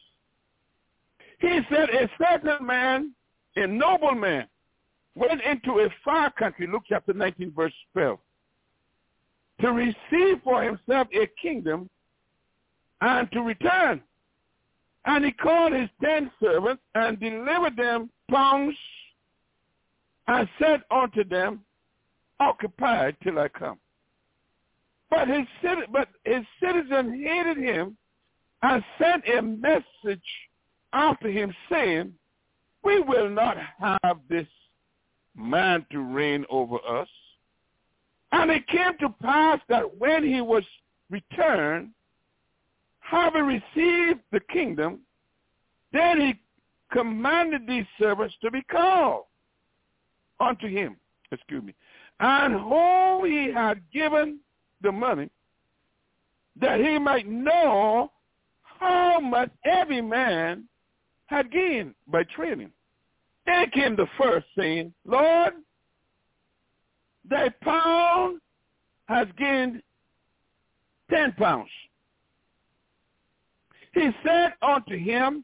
He said, a certain man, a noble man, went into a far country, Luke chapter 19, verse 12, to receive for himself a kingdom and to return. And he called his 10 servants and delivered them pounds and said unto them, occupy till I come. But his citizens hated him and sent a message after him saying, we will not have this man to reign over us. And it came to pass that when he was returned, having received the kingdom, then he commanded these servants to be called unto him, and whom he had given the money, that he might know how much every man had gained by trading. Then came the first, saying, Lord, thy pound has gained 10 pounds. He said unto him,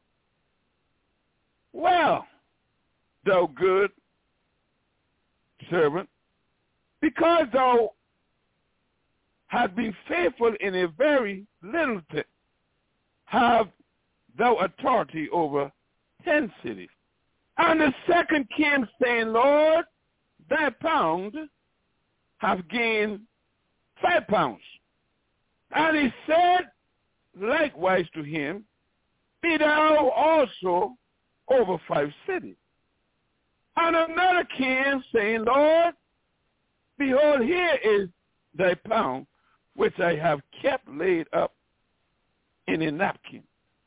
well, thou good servant, because thou hast been faithful in a very little thing, have thou authority over 10 cities. And the second came, saying, Lord, thy pound have gained 5 pounds. And he said likewise to him, be thou also over 5 cities. And another came, saying, Lord, behold, here is thy pound, which I have kept laid up in a napkin.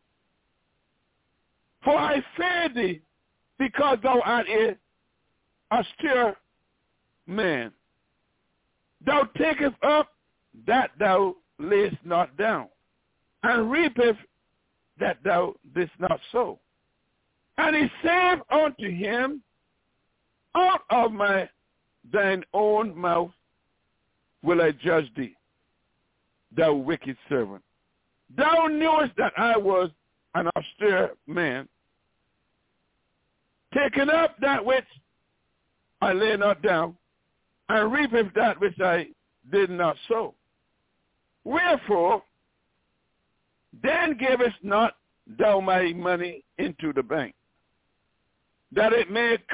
For I fear thee, because thou art a austere man. Thou takest up that thou layest not down, and reapeth that thou didst not sow. And he said unto him, out of thine own mouth will I judge thee, thou wicked servant. Thou knewest that I was an austere man, taking up that which I lay not down, and reapeth that which I did not sow. Wherefore, then gavest not thou my money into the bank, that it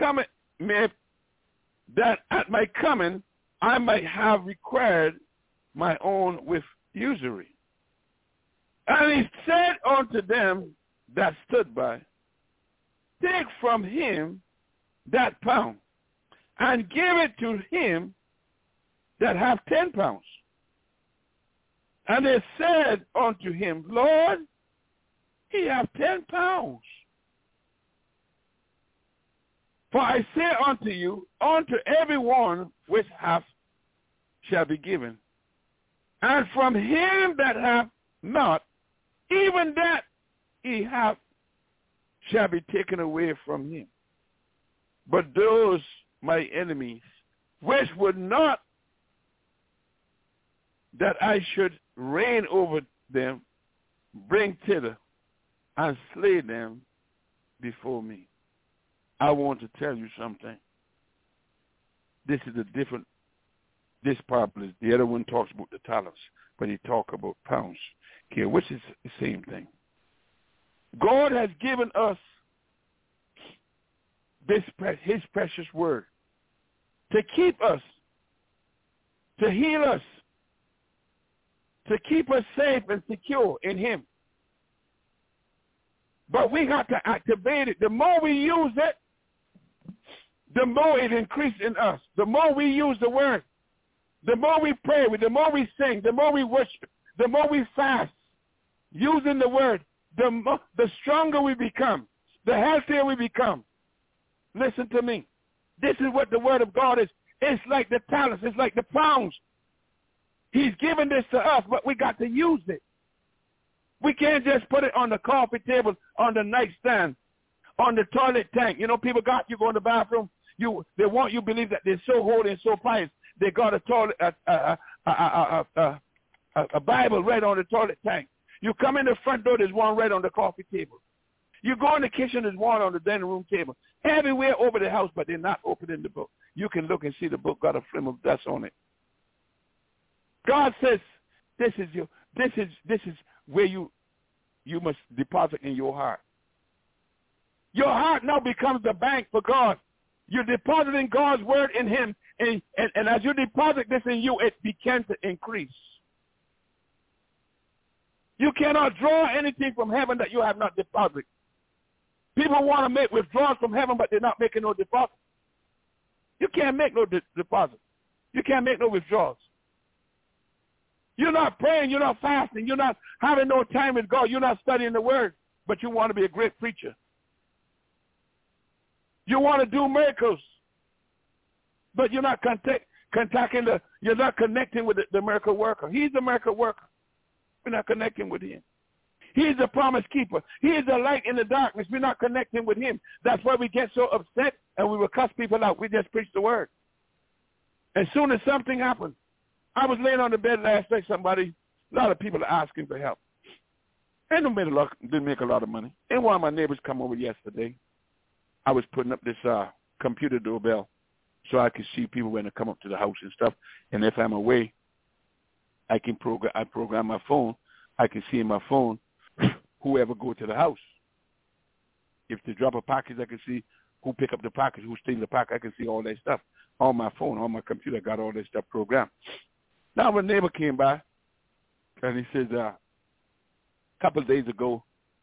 that at my coming I might have required my own with usury. And he said unto them that stood by, take from him that pound, and give it to him that hath 10 pounds. And they said unto him, Lord, he hath 10 pounds. For I say unto you, unto every one which hath shall be given, and from him that hath not, even that he hath shall be taken away from him. But those my enemies, which would not that I should reign over them, bring thither and slay them before me. I want to tell you something. This is this parable. The other one talks about the talents, but he talks about pounds here, which is the same thing. God has given us his precious word to keep us, to heal us, to keep us safe and secure in him. But we got to activate it. The more we use it, the more it increases in us. The more we use the word, the more we pray, the more we sing, the more we worship, the more we fast, using the word, the stronger we become, the healthier we become. Listen to me. This is what the word of God is. It's like the talents. It's like the pounds. He's given this to us, but we got to use it. We can't just put it on the coffee table, on the nightstand, on the toilet tank. You know, people got you go in the bathroom. They want you to believe that they're so holy and so pious. They got a toilet, a Bible right on the toilet tank. You come in the front door, there's one right on the coffee table. You go in the kitchen, there's one on the dining room table. Everywhere over the house, but they're not opening the book. You can look and see the book got a film of dust on it. God says, this is where you must deposit in your heart. Your heart now becomes the bank for God. You're depositing God's word in him, and as you deposit this in you, it begins to increase. You cannot draw anything from heaven that you have not deposited. People want to make withdrawals from heaven, but they're not making no deposit. You can't make no deposit. You can't make no withdrawals. You're not praying. You're not fasting. You're not having no time with God. You're not studying the word, but you want to be a great preacher. You want to do miracles, but you're not you're not connecting with the miracle worker. He's the miracle worker. We're not connecting with him. He's the promise keeper. He is the light in the darkness. We're not connecting with him. That's why we get so upset and we will cuss people out. We just preach the word. As soon as something happens, I was laying on the bed last night. A lot of people are asking for help. And didn't make a lot of money. And one of my neighbors come over yesterday. I was putting up this computer doorbell so I could see people when they come up to the house and stuff. And if I'm away, I program my phone. I can see in my phone whoever go to the house. If they drop a package, I can see who pick up the package, who steal the package. I can see all that stuff on my phone, on my computer. I got all that stuff programmed. Now, my neighbor came by, and he says, a couple of days ago,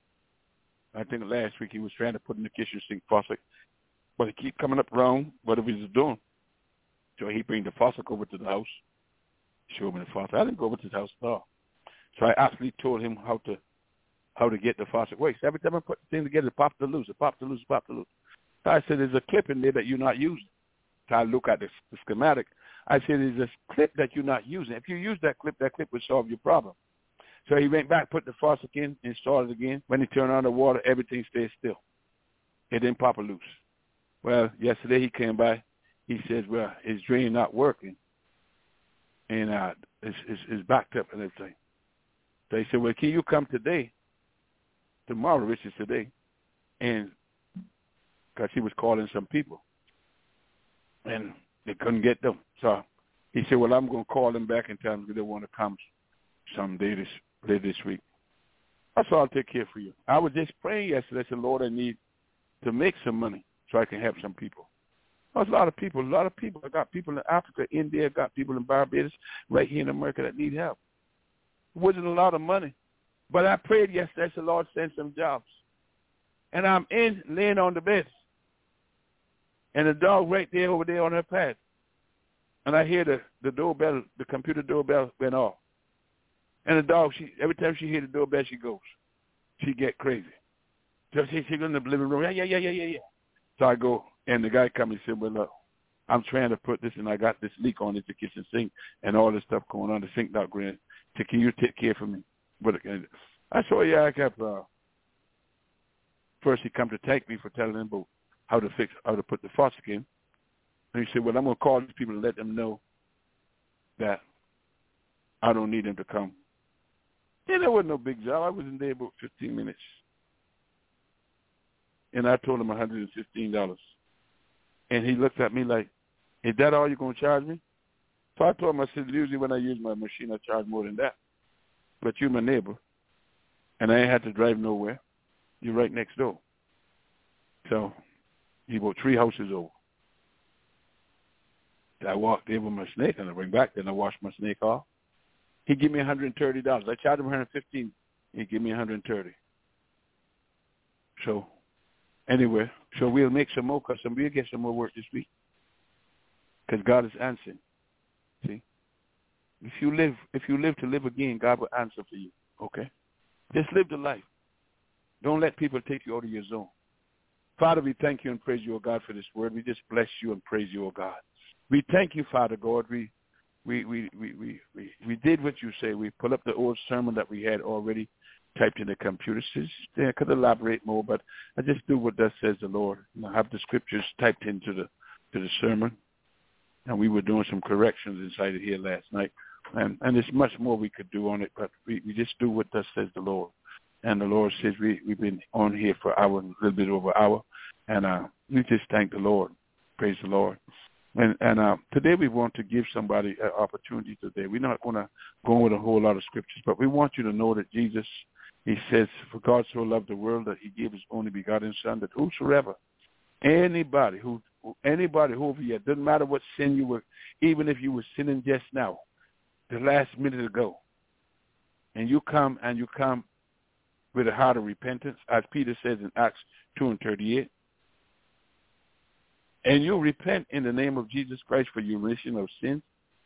I think last week, he was trying to put in the kitchen sink faucet, but he keep coming up wrong, whatever he's doing. So he bring the faucet over to the house, show me the faucet. I didn't go over to the house at all. So I actually told him how to get the faucet works. Every time I put the thing together, it popped to loose, it popped to loose, it popped to loose. So I said, there's a clip in there that you're not using. So I look at the schematic. I said, there's a clip that you're not using. If you use that clip would solve your problem. So he went back, put the faucet in, installed it again. When he turned on the water, everything stayed still. It didn't pop loose. Well, yesterday he came by. He says, well, his drain not working, and it's backed up and everything. So he said, well, can you come tomorrow, which is today, and because he was calling some people, and they couldn't get them. So he said, well, I'm going to call them back and tell them they want to come someday this week. That's all I'll take care for you. I was just praying yesterday. I said, Lord, I need to make some money so I can help some people. There's a lot of people. I got people in Africa, India, got people in Barbados, right here in America that need help. It wasn't a lot of money. But I prayed yesterday. I said, Lord, send some jobs. And I'm laying on the bed. And the dog right there over there on her pad. And I hear the doorbell, the computer doorbell went off. And the dog, every time she hears the doorbell, she goes. She get crazy. So she goes in the living room. Yeah. So I go, and the guy comes and said, well, look, I'm trying to put this, and I got this leak on it, the kitchen sink, and all this stuff going on, the sink not green. So can you take care for me? But I said, yeah, I got, first he come to thank me for telling him about how to put the faucet in. And he said, well, I'm going to call these people and let them know that I don't need them to come. Yeah, there wasn't no big job. I was in there about 15 minutes. And I told him $115. And he looked at me like, is that all you're going to charge me? So I told him, I said, usually when I use my machine, I charge more than that. But you're my neighbor, and I ain't had to drive nowhere. You're right next door. So he bought 3 houses over. I walked there with my snake, and I bring back, then I washed my snake off. He gave me $130. I charged him $115. He gave me $130. So anyway, so we'll make some more custom. We'll get some more work this week because God is answering. See, if you live to live again, God will answer for you. Okay, just live the life. Don't let people take you out of your zone. Father, we thank you and praise you, O God, for this word. We just bless you and praise you, O God. We thank you, Father God. we did what you say. We pull up the old sermon that we had already typed in the computer. I could elaborate more, but I just do what thus says the Lord. I have the scriptures typed into the sermon, and we were doing some corrections inside of here last night. And there's much more we could do on it, but we just do what thus says the Lord. And the Lord says we've been on here for an hour, a little bit over an hour, and we just thank the Lord. Praise the Lord. And today we want to give somebody an opportunity today. We're not going to go with a whole lot of scriptures, but we want you to know that Jesus, he says, for God so loved the world that he gave his only begotten Son, that whosoever, anybody over here, doesn't matter what sin you were, even if you were sinning just now, the last minute ago, and you come with a heart of repentance, as Peter says in Acts 2:38, and you repent in the name of Jesus Christ for your remission of sins,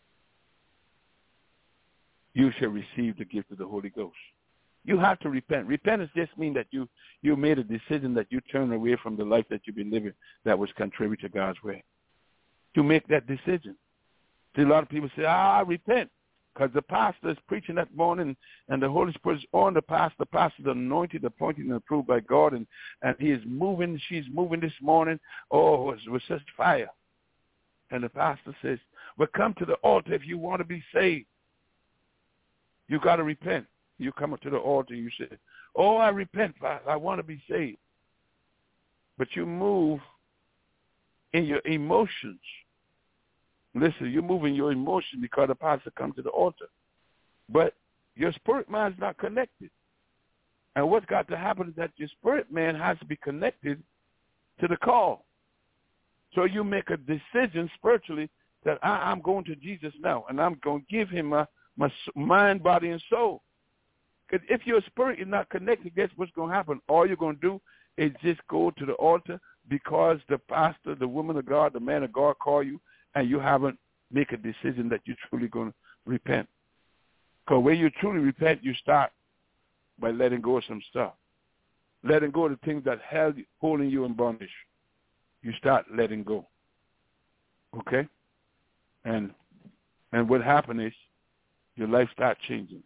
you shall receive the gift of the Holy Ghost. You have to repent. Repentance just means that you made a decision that you turn away from the life that you've been living that was contrary to God's way. You make that decision. See, a lot of people say, repent, because the pastor is preaching that morning and the Holy Spirit is on the pastor. The pastor is anointed, appointed, and approved by God, and he is moving. She's moving this morning. Oh, with such fire. And the pastor says, well, come to the altar if you want to be saved. You got to repent. You come up to the altar and you say, oh, I repent, I want to be saved. But you move in your emotions. Listen, you're moving your emotions because the pastor comes to the altar. But your spirit man is not connected. And what's got to happen is that your spirit man has to be connected to the call. So you make a decision spiritually that I'm going to Jesus now, and I'm going to give him my mind, body, and soul. Because if your spirit is not connected, guess what's going to happen? All you're going to do is just go to the altar because the pastor, the woman of God, the man of God call you, and you haven't make a decision that you're truly going to repent. Because when you truly repent, you start by letting go of some stuff. Letting go of the things that holding you in bondage. You start letting go. Okay? And what happens is your life starts changing.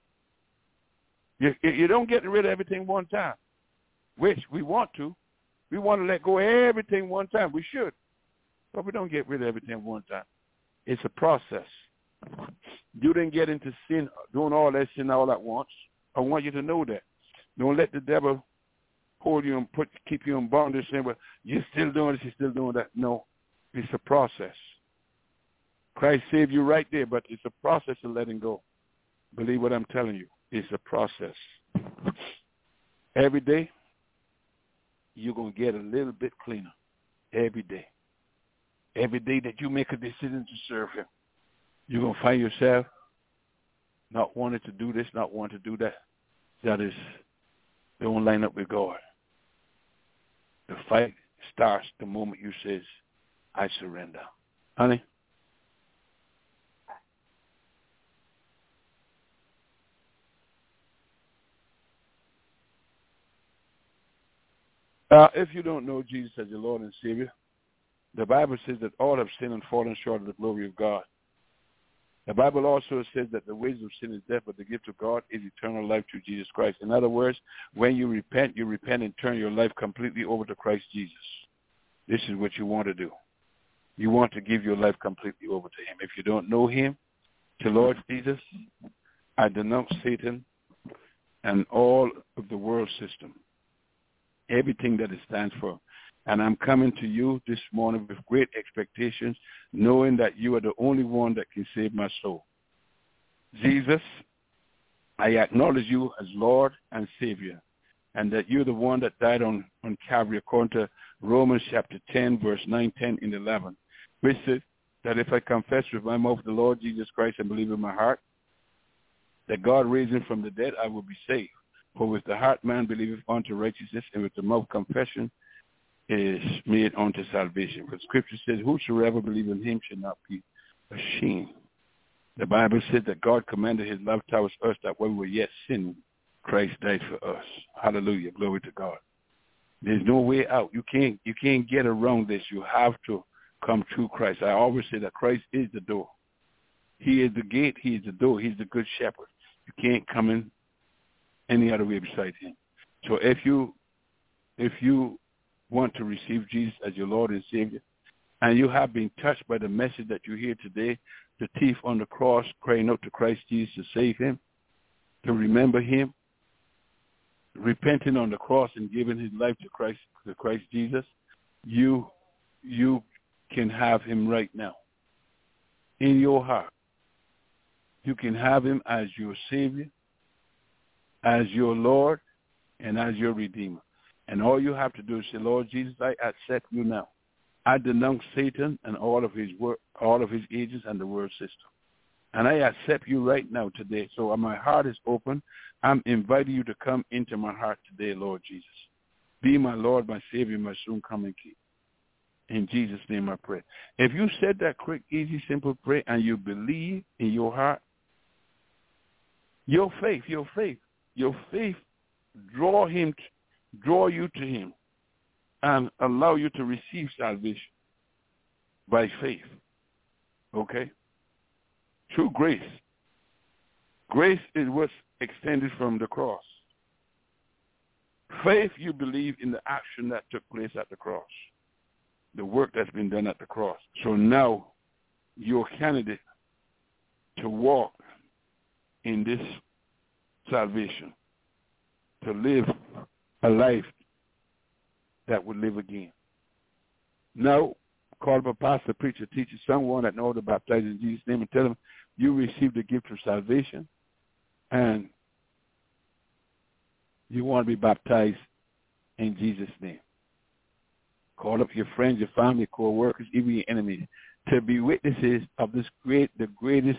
You don't get rid of everything one time, which we want to. We want to let go of everything one time. We should. But we don't get rid of everything one time. It's a process. You didn't get into sin, doing all that sin all at once. I want you to know that. Don't let the devil hold you and keep you in bondage saying, well, you're still doing this, you're still doing that. No, it's a process. Christ saved you right there, but it's a process of letting go. Believe what I'm telling you. It's a process. Every day, you're going to get a little bit cleaner. Every day. Every day that you make a decision to serve him, you're going to find yourself not wanting to do this, not wanting to do that. That is, they won't line up with God. The fight starts the moment you says, I surrender. Honey? If you don't know Jesus as your Lord and Savior, the Bible says that all have sinned and fallen short of the glory of God. The Bible also says that the wages of sin is death, but the gift of God is eternal life through Jesus Christ. In other words, when you repent and turn your life completely over to Christ Jesus. This is what you want to do. You want to give your life completely over to him. If you don't know him, to Lord Jesus, I denounce Satan and all of the world system, everything that it stands for. And I'm coming to you this morning with great expectations, knowing that you are the only one that can save my soul. Jesus, I acknowledge you as Lord and Savior, and that you're the one that died on Calvary according to Romans chapter 10, verse 9, 10, and 11, which says that if I confess with my mouth the Lord Jesus Christ and believe in my heart that God raised him from the dead, I will be saved. For with the heart man believeth unto righteousness, and with the mouth confession is made unto salvation. For Scripture says, whosoever believes in him shall not be ashamed. The Bible said that God commanded his love towards us, that when we were yet sinning, Christ died for us. Hallelujah. Glory to God. There's no way out. You can't get around this. You have to come through Christ. I always say that Christ is the door. He is the gate. He is the door. He's the good shepherd. You can't come in any other way besides him. So if you want to receive Jesus as your Lord and Savior, and you have been touched by the message that you hear today, the thief on the cross crying out to Christ Jesus to save him, to remember him, repenting on the cross and giving his life to Christ Jesus, you can have him right now in your heart. You can have him as your Savior, as your Lord, and as your Redeemer. And all you have to do is say, Lord Jesus, I accept you now. I denounce Satan and all of his agents and the world system. And I accept you right now today. So my heart is open. I'm inviting you to come into my heart today, Lord Jesus. Be my Lord, my Savior, my soon coming King. In Jesus' name I pray. If you said that quick, easy, simple prayer and you believe in your heart, your faith draw you to him and allow you to receive salvation by faith. Okay? Through grace. Grace is what's extended from the cross. Faith, you believe in the action that took place at the cross, the work that's been done at the cross. So now you're a candidate to walk in this salvation, to live a life that will live again. Now, call up a pastor, preacher, teacher, someone that knows to baptize in Jesus' name and tell them you received the gift of salvation and you want to be baptized in Jesus' name. Call up your friends, your family, co-workers, even your enemies, to be witnesses of this the greatest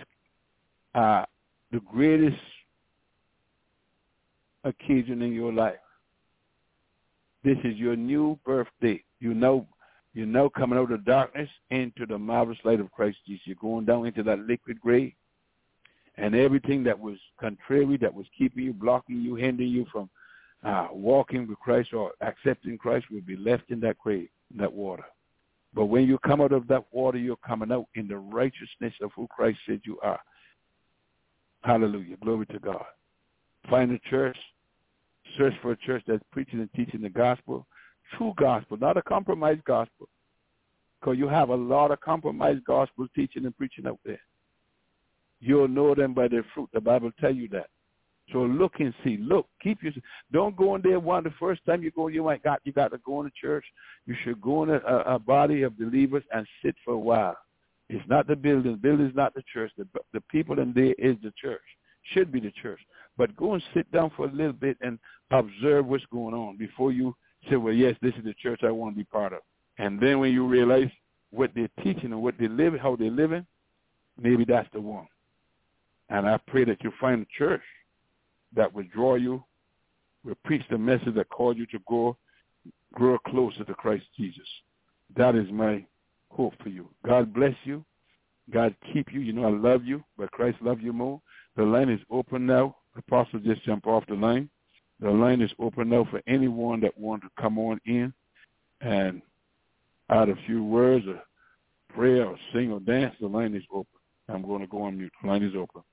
occasion in your life. This is your new birthday. You're now coming out of darkness into the marvelous light of Christ Jesus. You're going down into that liquid grave, and everything that was contrary, that was keeping you, blocking you, hindering you from walking with Christ or accepting Christ will be left in that grave, in that water. But when you come out of that water, you're coming out in the righteousness of who Christ said you are. Hallelujah. Glory to God. Find a church. Search for a church that's preaching and teaching the gospel. True gospel, not a compromised gospel. Because you have a lot of compromised gospel teaching and preaching out there. You'll know them by their fruit. The Bible tells you that. So look and see. Look, don't go in there the first time you go, you got to go in the church. You should go in a body of believers and sit for a while. It's not the building. The building is not the church. The people in there is the church. Should be the church. But go and sit down for a little bit and observe what's going on before you say, well, yes, this is the church I want to be part of. And then when you realize what they're teaching and what they live, how they're living, maybe that's the one. And I pray that you find a church that will draw you, will preach the message that called you to grow closer to Christ Jesus. That is my hope for you. God bless you. God keep you. You know I love you, but Christ loves you more. The line is open now. Apostle just jump off the line. The line is open now for anyone that wants to come on in and add a few words or pray or sing or dance. The line is open. I'm going to go on mute. The line is open.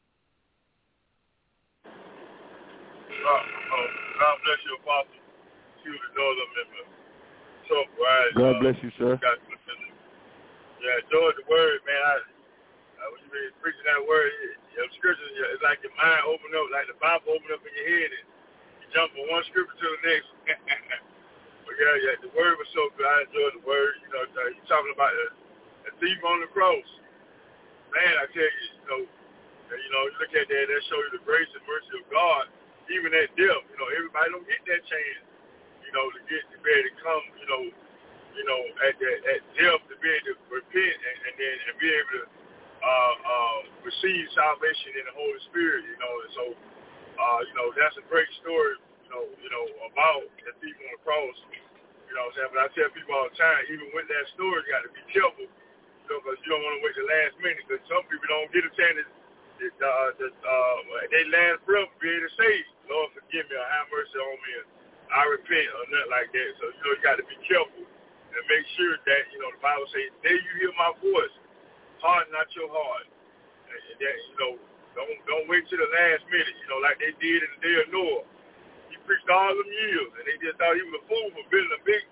God bless you, Apostle. See the doors up in the talk, right? God bless you, sir. Yeah, enjoy the word, man. When you been preaching that word, your scriptures, it's like your mind open up, like the Bible open up in your head, and you jump from one scripture to the next. But yeah, the word was so good. I enjoyed the word. You know, you're talking about the thief on the cross. Man, I tell you, you look at that show you the grace and mercy of God. Even at death, everybody don't get that chance, to be able to come, at death to be able to repent and be able to receive salvation in the Holy Spirit, And so, that's a great story, about the thief on the cross. You know what I'm saying? But I tell people all the time, even with that story, you got to be careful, because you don't want to wait the last minute, because some people don't get a chance they last breath be able to say, Lord, forgive me, or have mercy on me, and I repent, or nothing like that. So, you got to be careful and make sure that, the Bible says, there you hear my voice, harden not your heart. And, that, don't wait till the last minute, like they did in the day of Noah. He preached all them years, and they just thought he was a fool for building a big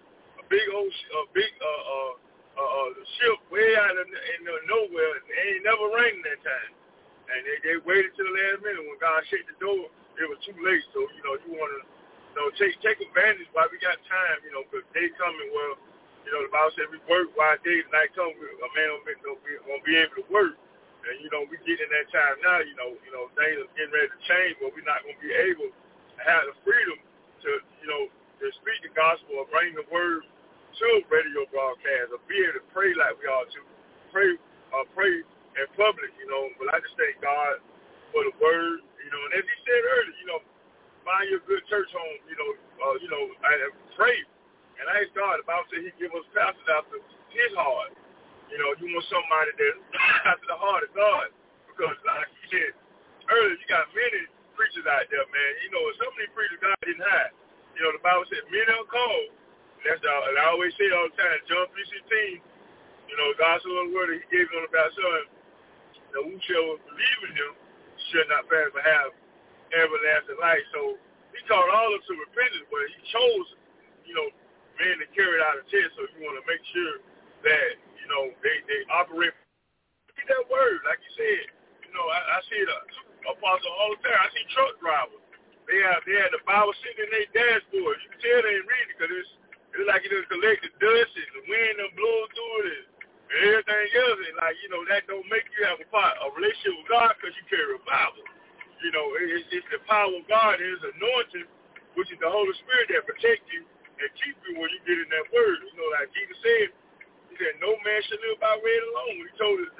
ship way out in nowhere. And it ain't never rained that time. And they waited till the last minute. When God shut the door, it was too late. So, you want to, take advantage while we got time, because day coming, well, the Bible said we work while day and night come, a man won't be able to work. And, we get in that time now, things are getting ready to change, but we're not going to be able to have the freedom to, to speak the gospel or bring the word to a radio broadcast or be able to pray like we ought to, pray in public, but I just thank God for the word, and as he said earlier, find your good church home, and pray. And I ask God, the Bible said he give us pastors after his heart. You want somebody that's after the heart of God. Because like he said earlier, you got many preachers out there, man. Some of these preachers God didn't have. The Bible said many are called. And I always say it all the time, John 3:16, God so the word that he gave it on the baptist son, that whosoever believe in him should not perish but have everlasting life. So he called all of us to repentance, but he chose, men to carry it out of test. So you want to make sure that, they operate that word, like you said. I see it, apostle all the time. I see truck drivers. They had the Bible sitting in their dashboard. You can tell they ain't reading because it's like it just collected dust and the wind done blowing through it and everything else. And that don't make you have a relationship with God because you carry a Bible. It's the power of God, His anointing, which is the Holy Spirit that protects you and keep you when you get in that word. Like Jesus said, he said, no man should live by bread alone. He told us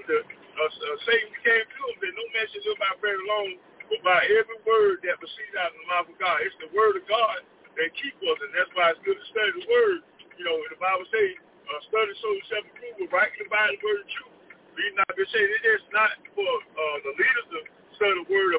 Satan came to him that no man should live by bread alone, but by every word that proceeds out of the mouth of God. It's the word of God that keeps us, and that's why it's good to study the word. The Bible says, study so yourself approval, rightly divide the word of truth. Read not to say it is not for the leaders to study the word, or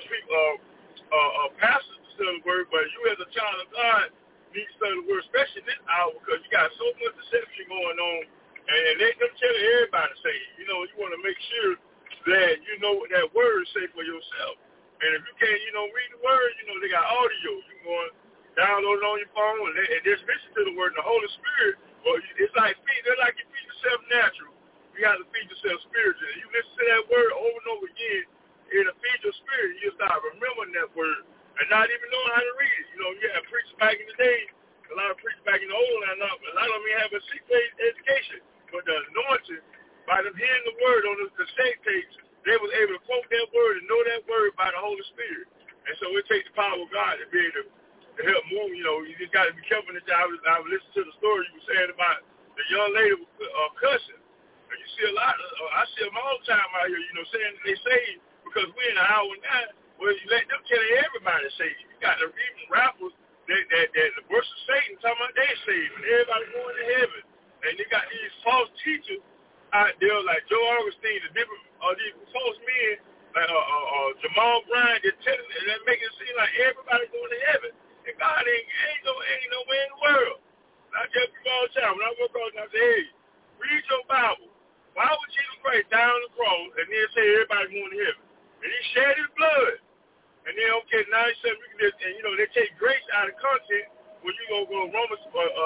pastors to study the word, but you as a child of God need to study the word, especially this hour, because you got so much deception going on, and they don't tell everybody to say it. You want to make sure that you know what that word say for yourself. And if you can't, read the word, they got audio. You can go and download it on your phone and just listen to the word. And the Holy Spirit, well, it's like they're like you feed yourself natural. You have to feed yourself spiritually. You listen to that word over and over again, it'll feed your spirit. You start remembering that word and not even knowing how to read it. You have preachers back in the day, a lot of preachers back in the old land, a lot of them have a 6-grade education. But the anointing, by them hearing the word on the cassette tapes, they was able to quote that word and know that word by the Holy Spirit. And so it takes the power of God to be able to help move. You just got to be careful. I was listening to the story you were saying about the young lady cussing. And you see a lot I see them all the time out here, saying that they saved because we're in the hour now. Well, you let them tell everybody saved. You got the even rappers that the worship Satan talking about they saved and everybody going to heaven. And they got these false teachers out there like Joe Augustine, these false men like Jamal Bryant, they're making it seem like everybody going to heaven. And God ain't nowhere in the world. And I tell people all the time, when I walk across and I say, hey, read your Bible. Why would Jesus Christ die on the cross and then say everybody going to heaven? And he shed his blood. And then, okay, now he said, they take grace out of content when you go Romans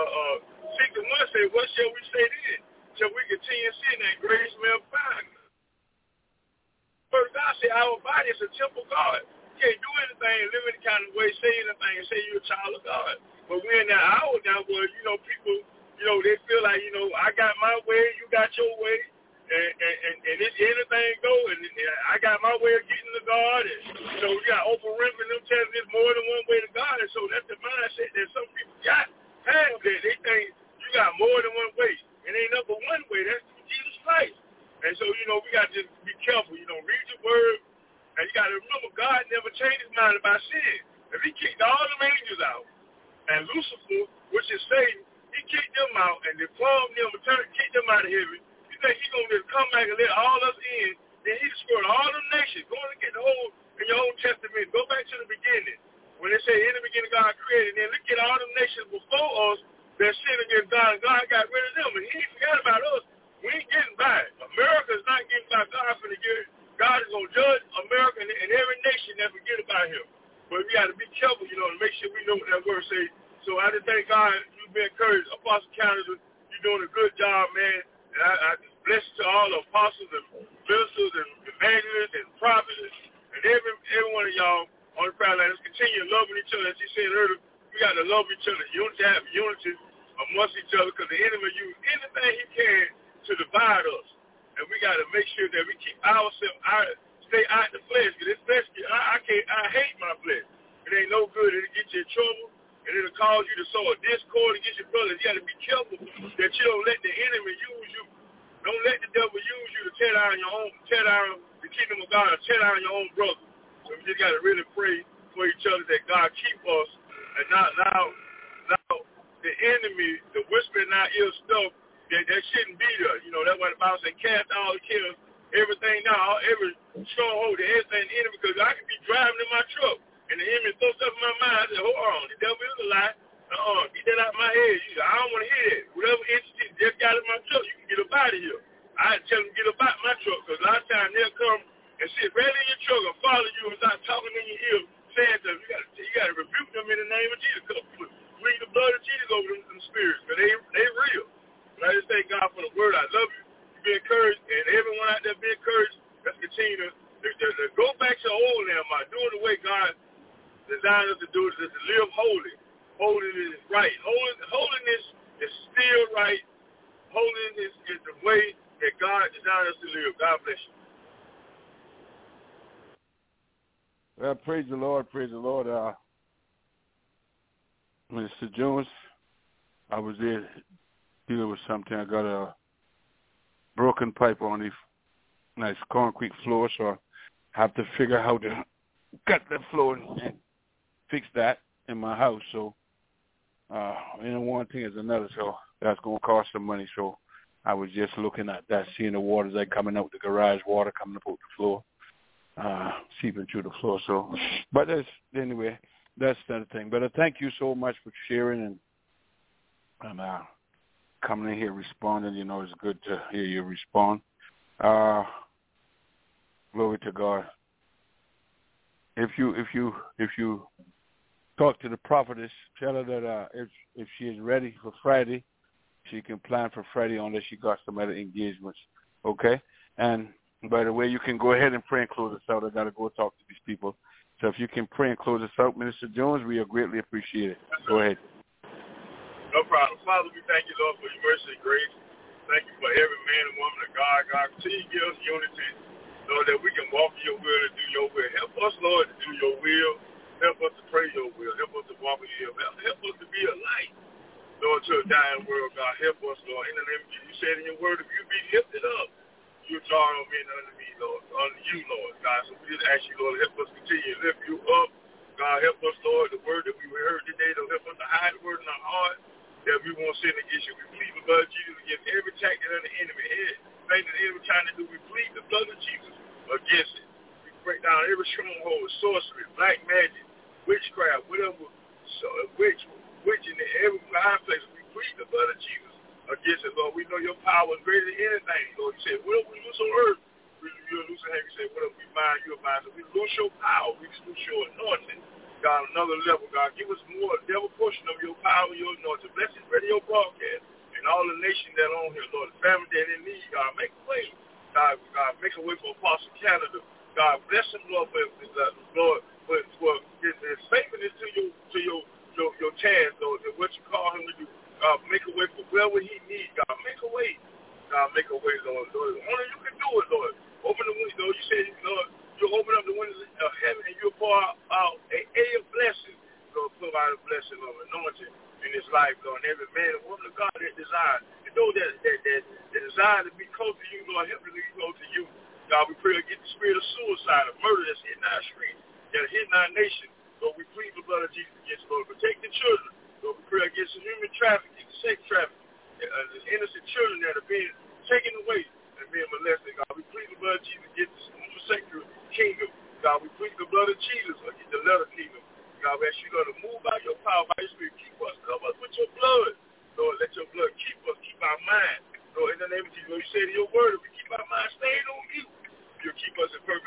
6:1 say, what shall we say then? Shall we continue in sin that grace may abound? First, God said our body is a temple of God. You can't do anything, live any kind of way, say anything, and say you're a child of God. But we're in that hour now where, people, they feel like, I got my way, you got your way, and it's anything go, and I got my way of getting to God, and, we got Oprah Winfrey and them telling there's more than one way to God, and so that's the mindset that some people got. Have that. They think you got more than one way. It ain't number one way. That's through Jesus Christ. And so, we got to be careful. Read your word. And you got to remember, God never changed his mind about sin. If he kicked all them angels out, and Lucifer, which is Satan, he kicked them out and deformed them and kicked them out of heaven. You think he's going to just come back and let all us in, then he destroyed all them nations. Go and get the whole, in your Old Testament, go back to the beginning. When they say in the beginning God created, then look at all them nations before us that sinned against God, and God got rid of them, and he forgot about us. We ain't getting by. America's not getting by. God is going to judge America and every nation that forget about him. But we got to be careful, to make sure we know what that word says. So I just thank God you've been encouraged. Apostle Canada, you're doing a good job, man. And I just bless to all the apostles and ministers and evangelists and prophets and every one of y'all on the prayer line. Let's continue loving each other. As you said earlier, we got to love each other. Have unity amongst each other because the enemy uses anything he can to divide us. And we got to make sure that we keep ourselves stay out the flesh. Because this flesh, I hate my flesh. It ain't no good. It'll get you in trouble. And it'll cause you to sow a discord against your brothers. You got to be careful that you don't let the enemy use you. Don't let the devil use you to tear down the kingdom of God, or tear down your own brother. So we just got to really pray for each other that God keep us and not allow the enemy to whisper in our ear stuff that shouldn't be there. That's why the Bible says, cast all the cares, everything now, every stronghold, everything, the enemy, because I could be driving in my truck. And the enemy throws stuff in my mind. I said, hold on, the devil is a lie. Get that out of my head. I don't want to hear that. Whatever entity just got in my truck, you can get up out of here. I tell them to get up out of my truck because a lot of times they'll come and sit right in your truck and follow you and start talking in your ear, saying to them, you got to rebuke them in the name of Jesus. Plead the blood of Jesus over them spirits because they real. But I just thank God for the word. I love you. You be encouraged, and everyone out there be encouraged. Let's continue to go back to old Nehemiah, doing the way God designed us to do it, is to live holy. Holiness is right. Holiness is still right. Holiness is the way that God designed us to live. God bless you. Well, praise the Lord. Praise the Lord. Mr. Jones, I was there dealing with something. I got a broken pipe on the nice concrete floor, so I have to figure out how to cut the floor and fix that in my house. So, one thing is another, so that's going to cost some money. So I was just looking at that, seeing the waters like coming out the garage, water coming up the floor, seeping through the floor. So, but anyway, that's the thing. But I thank you so much for sharing and coming in here responding. It's good to hear you respond. Glory to God. If you talk to the prophetess, tell her that if she is ready for Friday, she can plan for Friday unless she got some other engagements. Okay? And by the way, you can go ahead and pray and close us out. I got to go talk to these people. So if you can pray and close us out, Minister Jones, we greatly appreciate it. Go ahead. No problem. Father, we thank you, Lord, for your mercy and grace. Thank you for every man and woman of God. God, continue to give us unity, Lord, that we can walk in your will and do your will. Help us, Lord, to do your will. Help us to pray your will. Help us to walk in your will. Help us to be a light, Lord, to a dying world. God, help us, Lord. In the name of Jesus, you said in your word, if you be lifted up, you draw on men unto me, Lord, unto you, Lord. God, so we just ask you, Lord, help us continue to lift you up. God, help us, Lord, the word that we heard today, to help us to hide the word in our heart, that we won't sin against you. We plead the blood of Jesus against every tactic of the enemy. Everything that the enemy trying to do, we plead the blood of Jesus against it. We break down every stronghold, sorcery, black magic, witchcraft, whatever, witch in every high place. We plead the blood of Jesus against it, Lord. We know your power is greater than anything, Lord. You said, whatever we lose on earth, you'll lose in heaven. You said, whatever we bind, you'll bind. So we lose your power. We lose your anointing. God, another level, God. Give us more, devil portion of your power, your anointing. Bless this radio broadcast and all the nations that are on here, Lord. The family that in need, God. Make a way. God, make a way for Apostle Canada. God, bless him, Lord, for his faithfulness to your task, Lord, and what you call him to do. God, make a way for wherever he needs, God. Make a way. God, make a way, Lord. Only you can do it, Lord. Open the window. You said, Lord, you'll open up the windows of heaven and you'll pour out a blessing. Lord, pour out a blessing, Lord, anointing in his life, Lord. And every man and woman of God that desire, and those that desire to be close to you, Lord, help me to be close to you. God, we pray against the spirit of suicide, of murder that's hitting our streets, that are hitting our nation. Lord, we plead the blood of Jesus against, Lord. Protect the children. Lord, we pray against the human trafficking, sex trafficking, the innocent children that are being taken away and being molested. God, we plead the blood of Jesus against the homosexual kingdom. God, we plead the blood of Jesus against the letter kingdom. God, we ask you, Lord, to move by your power, by your spirit. Keep us, cover us with your blood. Lord, let your blood keep us, keep our mind. Lord, in the name of Jesus, Lord, you said in your word, if we keep our mind stayed on you, you'll keep us in perfect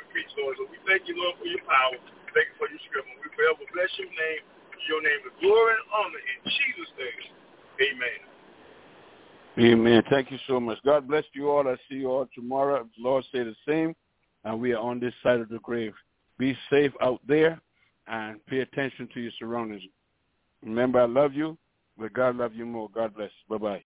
thank you, Lord, for your power. Thank you for your script. We forever bless your name. Your name is glory and honor in Jesus' name. Amen. Amen. Thank you so much. God bless you all. I see you all tomorrow. The Lord say the same. And we are on this side of the grave. Be safe out there and pay attention to your surroundings. Remember, I love you, but God love you more. God bless. Bye-bye.